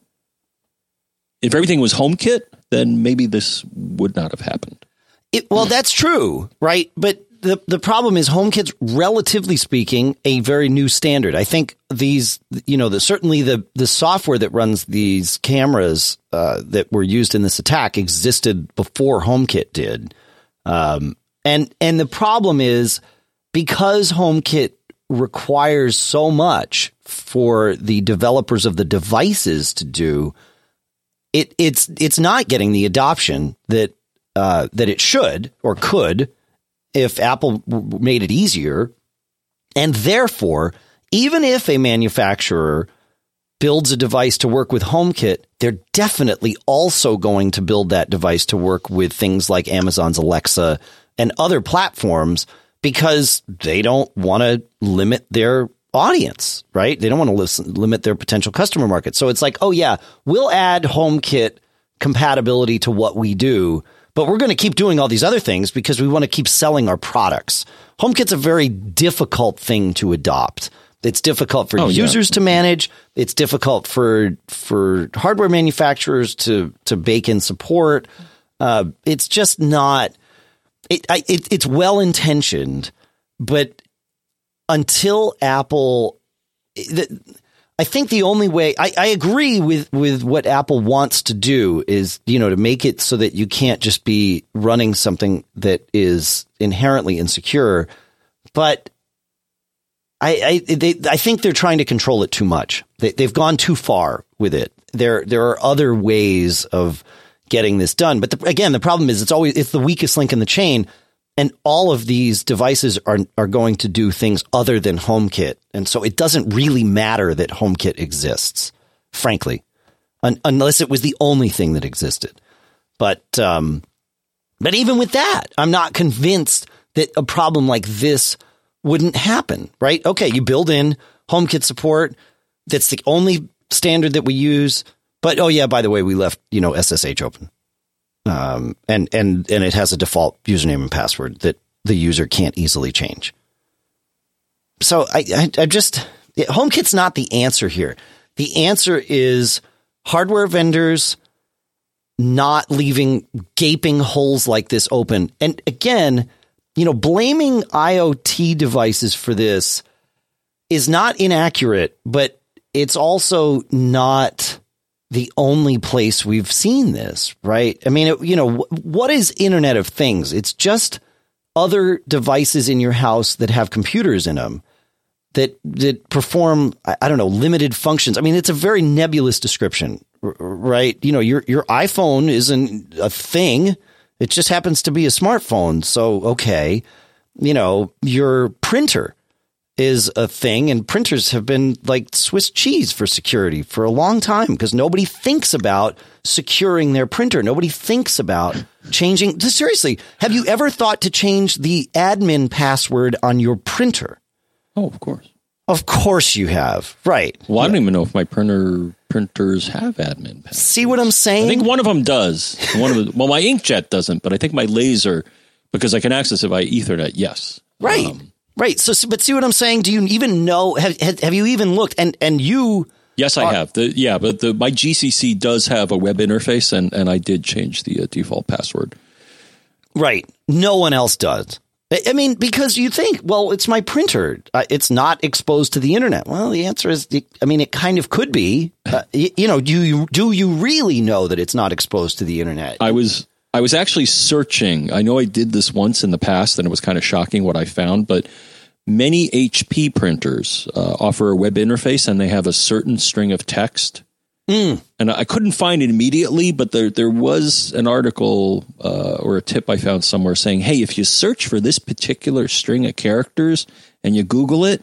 if everything was HomeKit, then maybe this would not have happened. It, well, that's true, right? But the the problem is HomeKit's, relatively speaking, a very new standard. I think these, you know, the, certainly the the software that runs these cameras uh, that were used in this attack existed before HomeKit did, um, and and the problem is, because HomeKit requires so much for the developers of the devices to do, it it's it's not getting the adoption that uh, that it should or could if Apple made it easier. And therefore, even if a manufacturer builds a device to work with HomeKit, they're definitely also going to build that device to work with things like Amazon's Alexa and other platforms, because they don't want to limit their audience, right? They don't want to listen, limit their potential customer market. So it's like, oh yeah, we'll add HomeKit compatibility to what we do, but we're going to keep doing all these other things because we want to keep selling our products. HomeKit's a very difficult thing to adopt. It's difficult for oh, users yeah. to manage. It's difficult for for hardware manufacturers to to bake in support. Uh, it's just not. It, I, it it's well intentioned, but until Apple, the, I think the only way I, I agree with, with what Apple wants to do is, you know, to make it so that you can't just be running something that is inherently insecure. But I I, they, I think they're trying to control it too much. They, they've gone too far with it. There there are other ways of getting this done. But the, again, the problem is it's always it's the weakest link in the chain. And all of these devices are are going to do things other than HomeKit. And so it doesn't really matter that HomeKit exists, frankly, un, unless it was the only thing that existed. But um, but even with that, I'm not convinced that a problem like this wouldn't happen, right? Okay, you build in HomeKit support. That's the only standard that we use. But, oh, yeah, by the way, we left, you know, S S H open. Um, and, and, and it has a default username and password that the user can't easily change. So I, I, I just, HomeKit's not the answer here. The answer is hardware vendors not leaving gaping holes like this open. And again, you know, blaming IoT devices for this is not inaccurate, but it's also not the only place we've seen this, right? I mean, it, you know, what is Internet of Things? It's just other devices in your house that have computers in them that that perform, I don't know, limited functions. I mean, it's a very nebulous description, right? You know, your your iPhone isn't a thing. It just happens to be a smartphone. So, okay, you know, your printer is a thing, and printers have been like Swiss cheese for security for a long time because nobody thinks about securing their printer. Nobody thinks about changing. Seriously, have you ever thought to change the admin password on your printer? Oh, of course. Of course you have. Right. Well, I don't even know if my printer printers have admin passwords. See what I'm saying? I think one of them does. One of the, well, my inkjet doesn't, but I think my laser, because I can access it by Ethernet, yes. Right. Um, Right. So, but see what I'm saying? Do you even know? Have Have you even looked? And and you? Yes, I are, have. The, yeah, but the, my G C C does have a web interface, and, and I did change the uh, default password. Right. No one else does. I mean, because you think, well, it's my printer. Uh, it's not exposed to the internet. Well, the answer is, I mean, it kind of could be. Uh, you, you know, do you do you really know that it's not exposed to the internet? I was. I was actually searching. I know I did this once in the past, and it was kind of shocking what I found, but many H P printers uh, offer a web interface, and they have a certain string of text. Mm. And I couldn't find it immediately, but there there was an article uh, or a tip I found somewhere saying, hey, if you search for this particular string of characters and you Google it,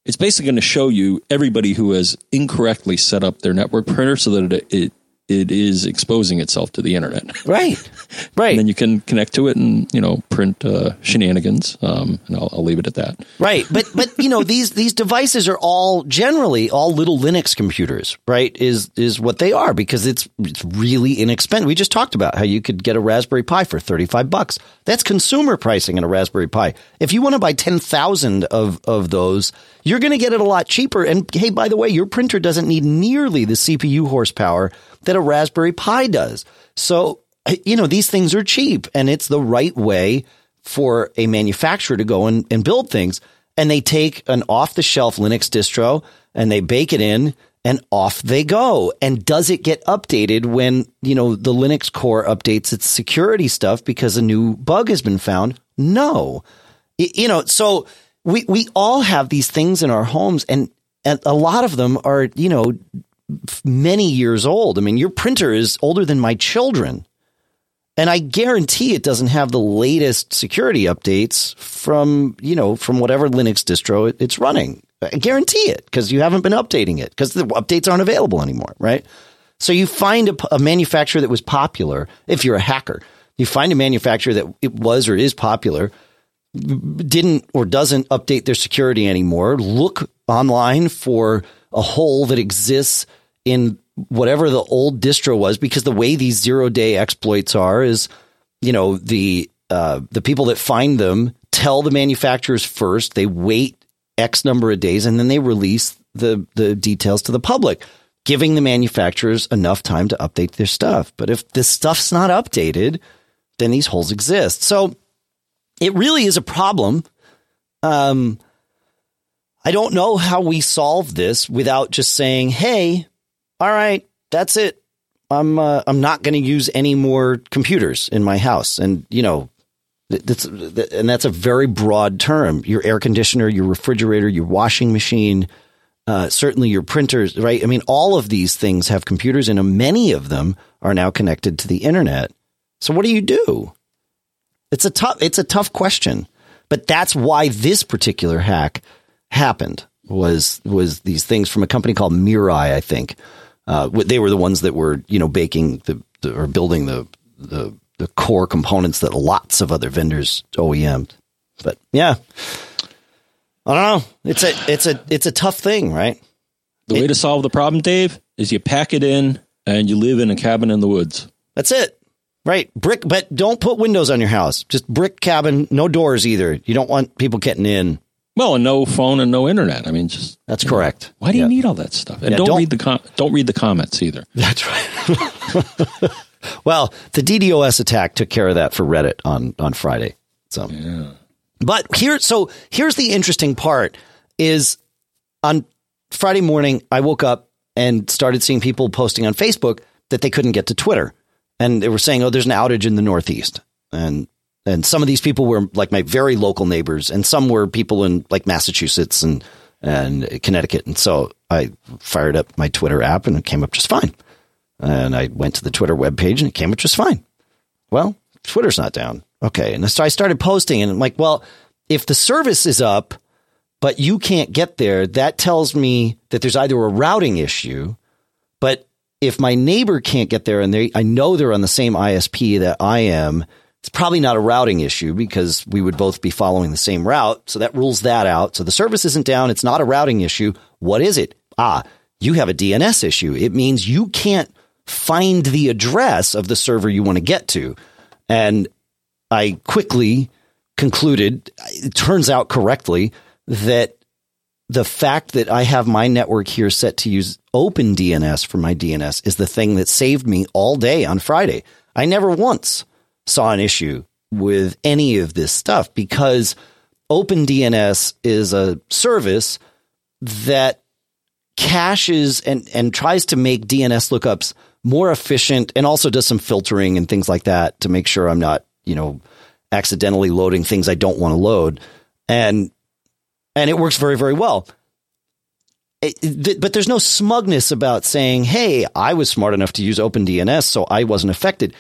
it's basically going to show you everybody who has incorrectly set up their network printer so that it, it it is exposing itself to the internet. Right. Right. And then you can connect to it and, you know, print uh, shenanigans. Um, and I'll, I'll leave it at that. Right. But, but you know, these these devices are all generally all little Linux computers, right, is is what they are, because it's, it's really inexpensive. We just talked about how you could get a Raspberry Pi for thirty-five bucks. That's consumer pricing in a Raspberry Pi. If you want to buy ten thousand of, of those, you're going to get it a lot cheaper. And hey, by the way, your printer doesn't need nearly the C P U horsepower that a Raspberry Pi does. So, you know, these things are cheap, and it's the right way for a manufacturer to go and, and build things. And they take an off-the-shelf Linux distro and they bake it in, and off they go. And does it get updated when, you know, the Linux core updates its security stuff because a new bug has been found? No. You know, so we, we all have these things in our homes, and, and a lot of them are, you know, many years old. I mean, your printer is older than my children, and I guarantee it doesn't have the latest security updates from, you know, from whatever Linux distro it's running. I guarantee it, because you haven't been updating it, because the updates aren't available anymore, right? So you find a, a manufacturer that was popular. If you're a hacker, you find a manufacturer that it was or is popular, didn't or doesn't update their security anymore. Look online for a hole that exists in whatever the old distro was, because the way these zero day exploits are is, you know, the uh, the people that find them tell the manufacturers first. They wait X number of days, and then they release the the details to the public, giving the manufacturers enough time to update their stuff. But if this stuff's not updated, then these holes exist. So it really is a problem. Um, I don't know how we solve this without just saying, hey, all right, that's it. I'm uh, I'm not going to use any more computers in my house. And, you know, that's, and that's a very broad term. Your air conditioner, your refrigerator, your washing machine, uh, certainly your printers, right? I mean, all of these things have computers in them. Many of them are now connected to the internet. So what do you do? It's a tough, it's a tough question, but that's why this particular hack happened. Was was these things from a company called Mirai, I think. Uh, they were the ones that were, you know, baking the, the or building the, the the core components that lots of other vendors O E M'd. But yeah, I don't know. It's a it's a it's a tough thing, right? The it, way to solve the problem, Dave, is you pack it in and you live in a cabin in the woods. That's it. Right. Brick, but don't put windows on your house. Just brick cabin, no doors either. You don't want people getting in. Well, and no phone and no internet. I mean, just that's correct. Know, why do yeah. you need all that stuff? And yeah, don't, don't read the com- don't read the comments either. That's right. Well, the DDoS attack took care of that for Reddit on on Friday. So, yeah. But here, so here's the interesting part: is on Friday morning, I woke up and started seeing people posting on Facebook that they couldn't get to Twitter, and they were saying, "Oh, there's an outage in the Northeast," and And some of these people were like my very local neighbors, and some were people in like Massachusetts and, and Connecticut. And so I fired up my Twitter app and it came up just fine. And I went to the Twitter webpage and it came up just fine. Well, Twitter's not down. Okay. And so I started posting and I'm like, well, if the service is up, but you can't get there, that tells me that there's either a routing issue, but if my neighbor can't get there and they, I know they're on the same I S P that I am, it's probably not a routing issue because we would both be following the same route. So that rules that out. So the service isn't down. It's not a routing issue. What is it? Ah, you have a D N S issue. It means you can't find the address of the server you want to get to. And I quickly concluded, it turns out correctly, that the fact that I have my network here set to use OpenDNS for my D N S is the thing that saved me all day on Friday. I never once saw an issue with any of this stuff because OpenDNS is a service that caches and, and tries to make D N S lookups more efficient and also does some filtering and things like that to make sure I'm not, you know, accidentally loading things I don't want to load. And, and it works very, very well. It, th- but there's no smugness about saying, hey, I was smart enough to use OpenDNS, so I wasn't affected.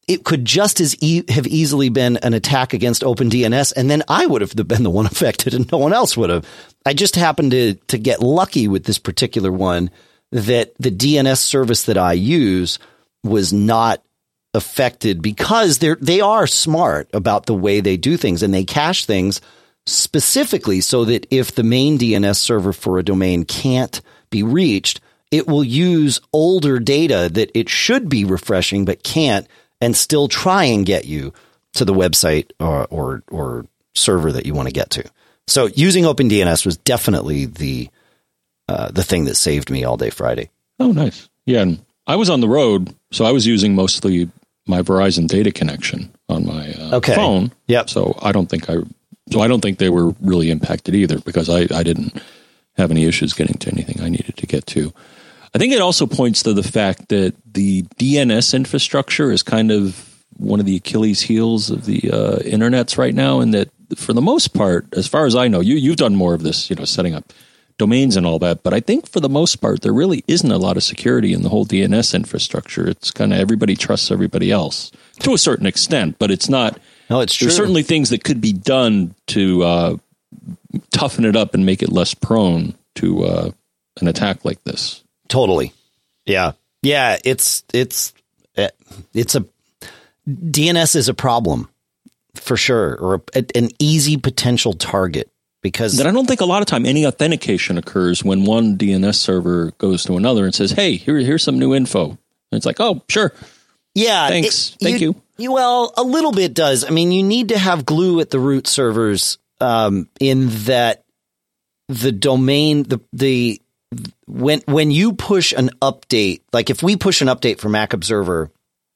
it could just as e- have easily been an attack against OpenDNS, and then I would have been the one affected and no one else would have. I just happened to to get lucky with this particular one that the D N S service that I use was not affected because they're they are smart about the way they do things, and they cache things specifically so that if the main D N S server for a domain can't be reached, it will use older data that it should be refreshing but can't, and still try and get you to the website or or, or server that you want to get to. So using OpenDNS was definitely the uh, the thing that saved me all day Friday. Oh, nice. Yeah, and I was on the road, so I was using mostly my Verizon data connection on my uh, okay. phone. Yep. So I don't think I so I don't think they were really impacted either, because I, I didn't have any issues getting to anything I needed to get to. I think it also points to the fact that the D N S infrastructure is kind of one of the Achilles heels of the uh, internets right now, and that for the most part, as far as I know, you, you've done more of this, you know, setting up domains and all that, but I think for the most part, there really isn't a lot of security in the whole D N S infrastructure. It's kind of everybody trusts everybody else to a certain extent, but it's not. No, it's true. There's certainly things that could be done to uh, toughen it up and make it less prone to uh, an attack like this. Totally. Yeah. Yeah. It's, it's, it's a, D N S is a problem for sure, or a, an easy potential target, because that I don't think a lot of time any authentication occurs when one D N S server goes to another and says, hey, here, here's some new info. And it's like, oh, sure. Yeah. Thanks. It, Thank you, you. you. Well, a little bit does. I mean, you need to have glue at the root servers um, in that the domain, the, the, When when you push an update, like if we push an update for Mac Observer,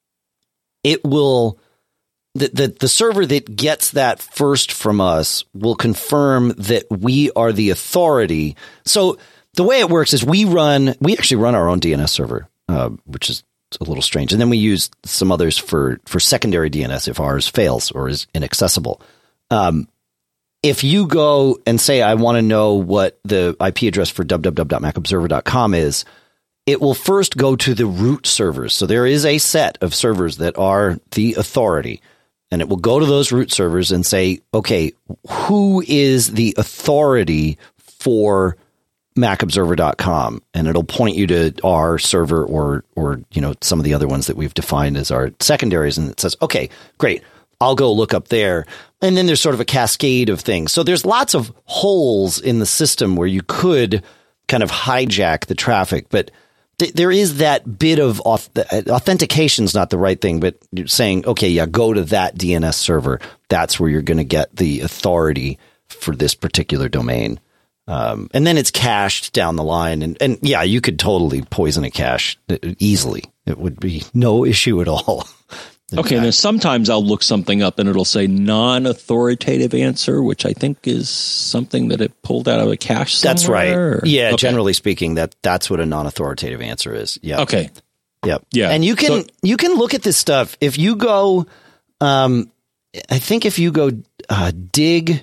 it will the, the the server that gets that first from us will confirm that we are the authority. So the way it works is we run we actually run our own D N S server, uh, which is a little strange, and then we use some others for for secondary D N S if ours fails or is inaccessible. Um, If you go and say, I want to know what the I P address for w w w dot mac observer dot com is, it will first go to the root servers. So there is a set of servers that are the authority, and it will go to those root servers and say, okay, who is the authority for mac observer dot com? And it'll point you to our server or, or, you know, some of the other ones that we've defined as our secondaries. And it says, okay, great. I'll go look up there. And then there's sort of a cascade of things. So there's lots of holes in the system where you could kind of hijack the traffic. But th- there is that bit of auth- authentication is not the right thing, but you're saying, okay, yeah, go to that D N S server. That's where you're going to get the authority for this particular domain. Um, and then it's cached down the line. And, and yeah, you could totally poison a cache easily. It would be no issue at all. Okay, and then sometimes I'll look something up and it'll say non-authoritative answer, which I think is something that it pulled out of a cache somewhere. That's right. Or? Yeah, okay. Generally speaking, that that's what a non-authoritative answer is. Yeah. Okay. Yep. Yeah. And you can so, you can look at this stuff if you go. Um, I think if you go uh, dig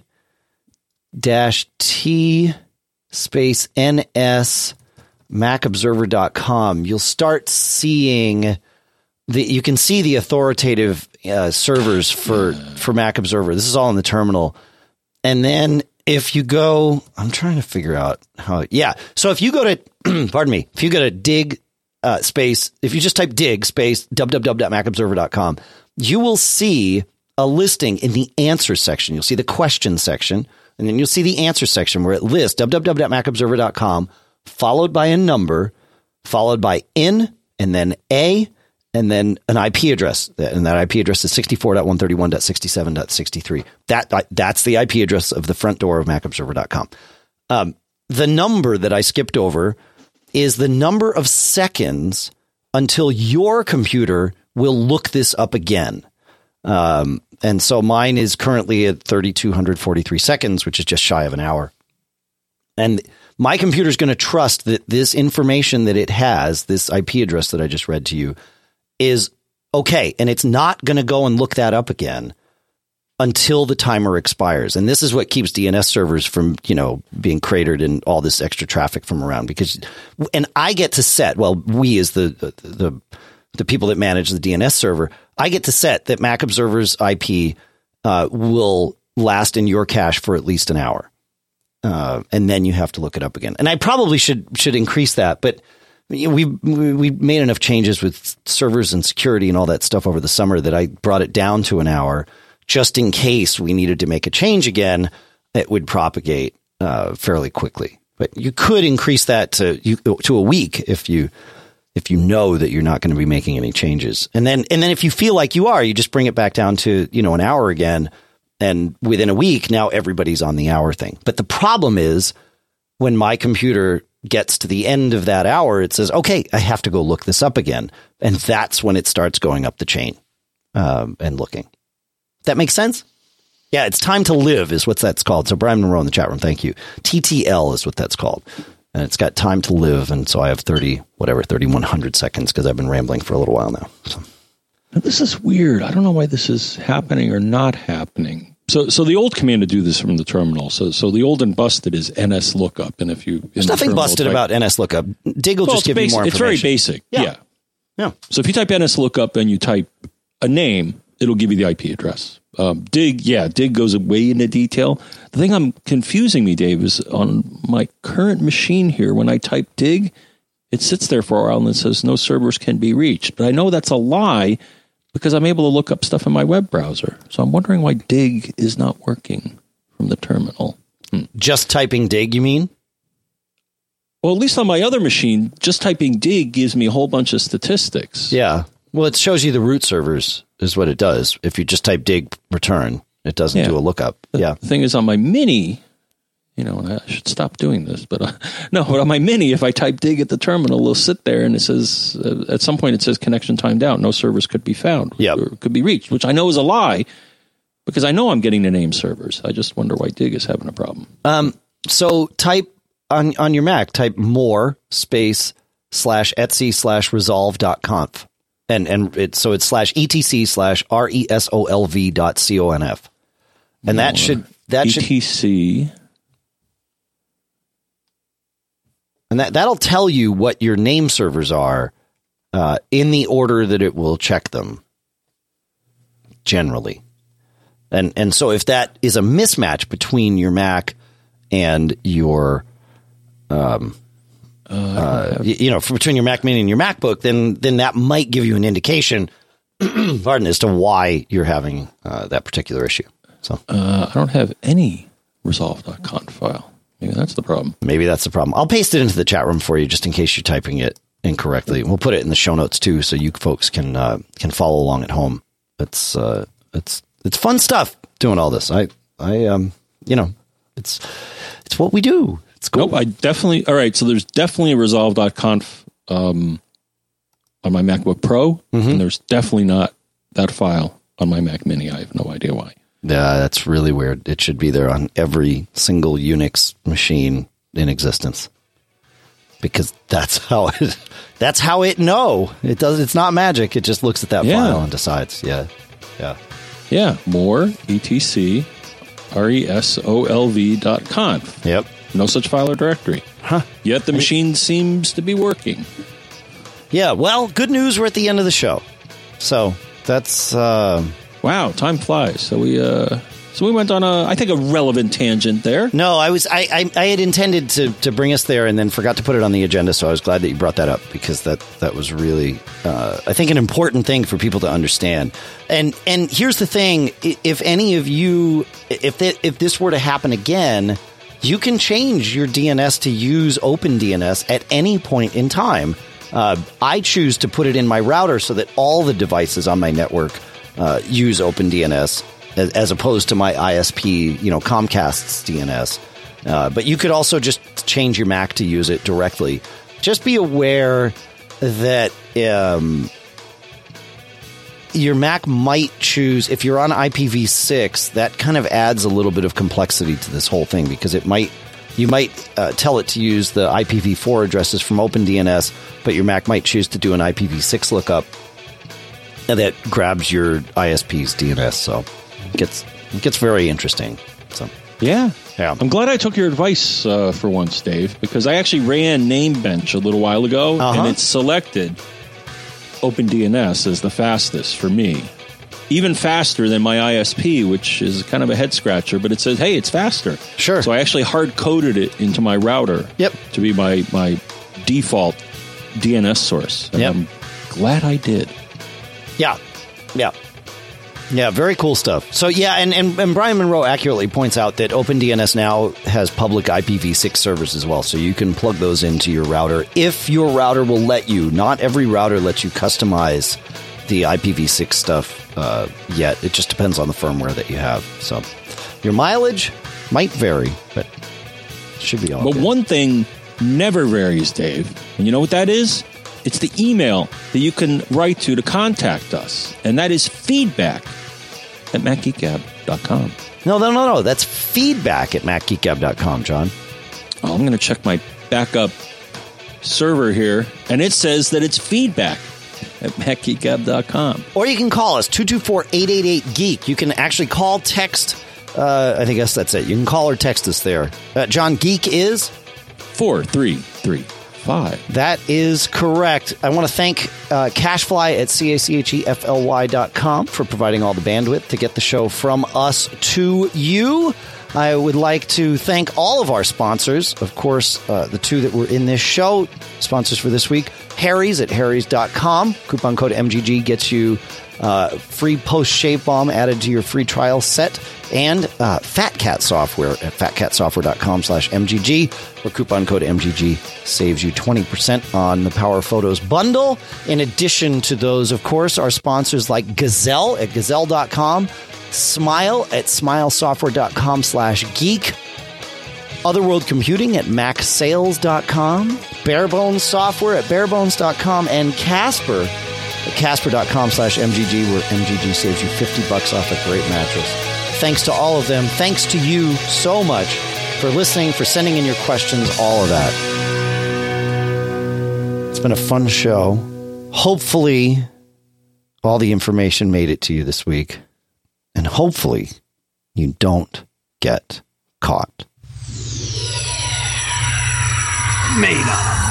dash t space ns mac observer dot com, you'll start seeing. The, you can see the authoritative uh, servers for, for Mac Observer. This is all in the terminal. And then if you go, I'm trying to figure out how, yeah. So if you go to, pardon me, if you go to dig uh, space, if you just type dig space w w w dot mac observer dot com, you will see a listing in the answer section. You'll see the question section, and then you'll see the answer section where it lists w w w dot mac observer dot com, followed by a number, followed by in, and then a, and then an I P address, and that I P address is sixty-four dot one thirty-one dot sixty-seven dot sixty-three. That that's the I P address of the front door of mac observer dot com. Um, the number that I skipped over is the number of seconds until your computer will look this up again. Um, and so mine is currently at three thousand two hundred forty-three seconds, which is just shy of an hour. And my computer is going to trust that this information that it has, this I P address that I just read to you, is okay, and it's not going to go and look that up again until the timer expires. And this is what keeps D N S servers from, you know, being cratered and all this extra traffic from around. Because, and I get to set, well, we as the the the people that manage the D N S server, I get to set that Mac Observer's I P uh, will last in your cache for at least an hour. Uh, and then you have to look it up again. And I probably should should increase that. But you know, we we made enough changes with servers and security and all that stuff over the summer that I brought it down to an hour just in case we needed to make a change again. It would propagate uh, fairly quickly. But you could increase that to you, to a week if you if you know that you're not going to be making any changes. And then and then if you feel like you are, you just bring it back down to, you know, an hour again. And within a week, now everybody's on the hour thing. But the problem is when my computer gets to the end of that hour, it says, okay, I have to go look this up again. And that's when it starts going up the chain um, and looking. That makes sense? Yeah, it's time to live is what that's called. So Brian Monroe in the chat room, thank you. T T L is what that's called. And it's got time to live. And so I have thirty, whatever, thirty-one hundred seconds because I've been rambling for a little while now. So. This is weird. I don't know why this is happening or not happening. So, so the old command to do this from the terminal. So, so the old and busted is N S lookup. And if you there's nothing busted type, about N S lookup. Dig will well, just give basic, you more information. It's very basic. Yeah. yeah, yeah. So if you type N S lookup and you type a name, it'll give you the I P address. Um, Dig, yeah, Dig goes way into detail. The thing I'm confusing me, Dave, is on my current machine here. When I type Dig, it sits there for a while and it says no servers can be reached. But I know that's a lie, because I'm able to look up stuff in my web browser. So I'm wondering why Dig is not working from the terminal. Hmm. Just typing Dig, you mean? Well, at least on my other machine, just typing Dig gives me a whole bunch of statistics. Yeah. Well, it shows you the root servers is what it does. If you just type Dig return, it doesn't yeah. do a lookup. The yeah. thing is on my Mini, you know, and I should stop doing this, but uh, no, but on my Mini, if I type Dig at the terminal, it'll sit there and it says, uh, at some point it says connection timed out. No servers could be found yep. or could be reached, which I know is a lie because I know I'm getting the name servers. I just wonder why Dig is having a problem. Um, so type on, on your Mac, type more space slash Etsy slash resolve dot conf. And, and it, so it's slash etc slash R E S O L V dot conf. And more that should, that should, etc. And that, that'll tell you what your name servers are uh, in the order that it will check them, generally. And and so if that is a mismatch between your Mac and your, um, uh, uh, you, you know, between your Mac Mini and your MacBook, then then that might give you an indication, pardon, as to why you're having uh, that particular issue. So uh, I don't have any resolve dot conf file. Maybe that's the problem. Maybe that's the problem. I'll paste it into the chat room for you just in case you're typing it incorrectly. We'll put it in the show notes too, so you folks can uh, can follow along at home. It's uh, it's it's fun stuff doing all this. I I um you know it's it's what we do. It's cool. Nope, I definitely all right. So there's definitely a resolve dot conf um, on my MacBook Pro, mm-hmm. and there's definitely not that file on my Mac Mini. I have no idea why. Yeah, that's really weird. It should be there on every single Unix machine in existence, because that's how it. That's how it know. It does. It's not magic. It just looks at that yeah. file and decides. Yeah, yeah, yeah. More etc R E S O L V dot conf. Yep. No such file or directory. Huh. Yet the machine seems to be working. Yeah. Well, good news. We're at the end of the show, so that's. Uh, Wow, time flies. So we uh, so we went on a, I think, a relevant tangent there. No, I was I, I, I had intended to, to bring us there and then forgot to put it on the agenda. So I was glad that you brought that up, because that that was really, uh, I think, an important thing for people to understand. And and here's the thing: if any of you, if that, if this were to happen again, you can change your D N S to use OpenDNS at any point in time. Uh, I choose to put it in my router so that all the devices on my network Uh, use OpenDNS as, as opposed to my I S P, you know, Comcast's D N S. Uh, but you could also just change your Mac to use it directly. Just be aware that um, your Mac might choose, if you're on I P v six, that kind of adds a little bit of complexity to this whole thing, because it might, you might uh, tell it to use the I P v four addresses from OpenDNS, but your Mac might choose to do an I P v six lookup that grabs your I S P's D N S. So it gets it gets very interesting. So yeah, yeah. I'm glad I took your advice uh, for once, Dave, because I actually ran Namebench a little while ago, uh-huh. and it selected OpenDNS as the fastest for me. Even faster than my I S P, which is kind of a head scratcher, but it says, hey, it's faster. Sure. So I actually hard coded it into my router Yep. to be my, my default D N S source. And Yep. I'm glad I did. Yeah. Yeah. Yeah, very cool stuff. So, yeah, and, and, and Brian Monroe accurately points out that OpenDNS now has public I P v six servers as well, so you can plug those into your router if your router will let you. Not every router lets you customize the I P v six stuff uh, yet. It just depends on the firmware that you have. So, your mileage might vary, but it should be all But good. one thing never varies, Dave. And you know what that is? It's the email that you can write to to contact us. And that is feedback at mac geek gab dot com. No, no, no, no. That's feedback at mac geek gab dot com, John. Oh, I'm going to check my backup server here, and it says that it's feedback at mac geek gab dot com. Or you can call us, two two four, eight eight eight, geek. You can actually call, text. Uh, I think that's it. You can call or text us there. Uh, John, geek is? four three three five. That is correct. I want to thank uh, Cashfly at C A C H E F L Y dot com for providing all the bandwidth to get the show from us to you. I would like to thank all of our sponsors. Of course, uh, the two that were in this show, sponsors for this week, Harry's at harrys dot com. Coupon code M G G gets you uh, free post shave balm added to your free trial set, and uh, Fat Cat Software at fat cat software dot com slash M G G, where coupon code M G G saves you twenty percent on the Power Photos bundle. In addition to those, of course, our sponsors like Gazelle at gazelle dot com, Smile at smile software dot com slash geek, Otherworld Computing at mac sales dot com, Barebones Software at barebones dot com, and Casper at casper dot com slash M G G, where M G G saves you fifty bucks off a great mattress. Thanks to all of them. Thanks to you so much for listening, for sending in your questions, all of that. It's been a fun show. Hopefully, all the information made it to you this week. And hopefully, you don't get caught. Made up.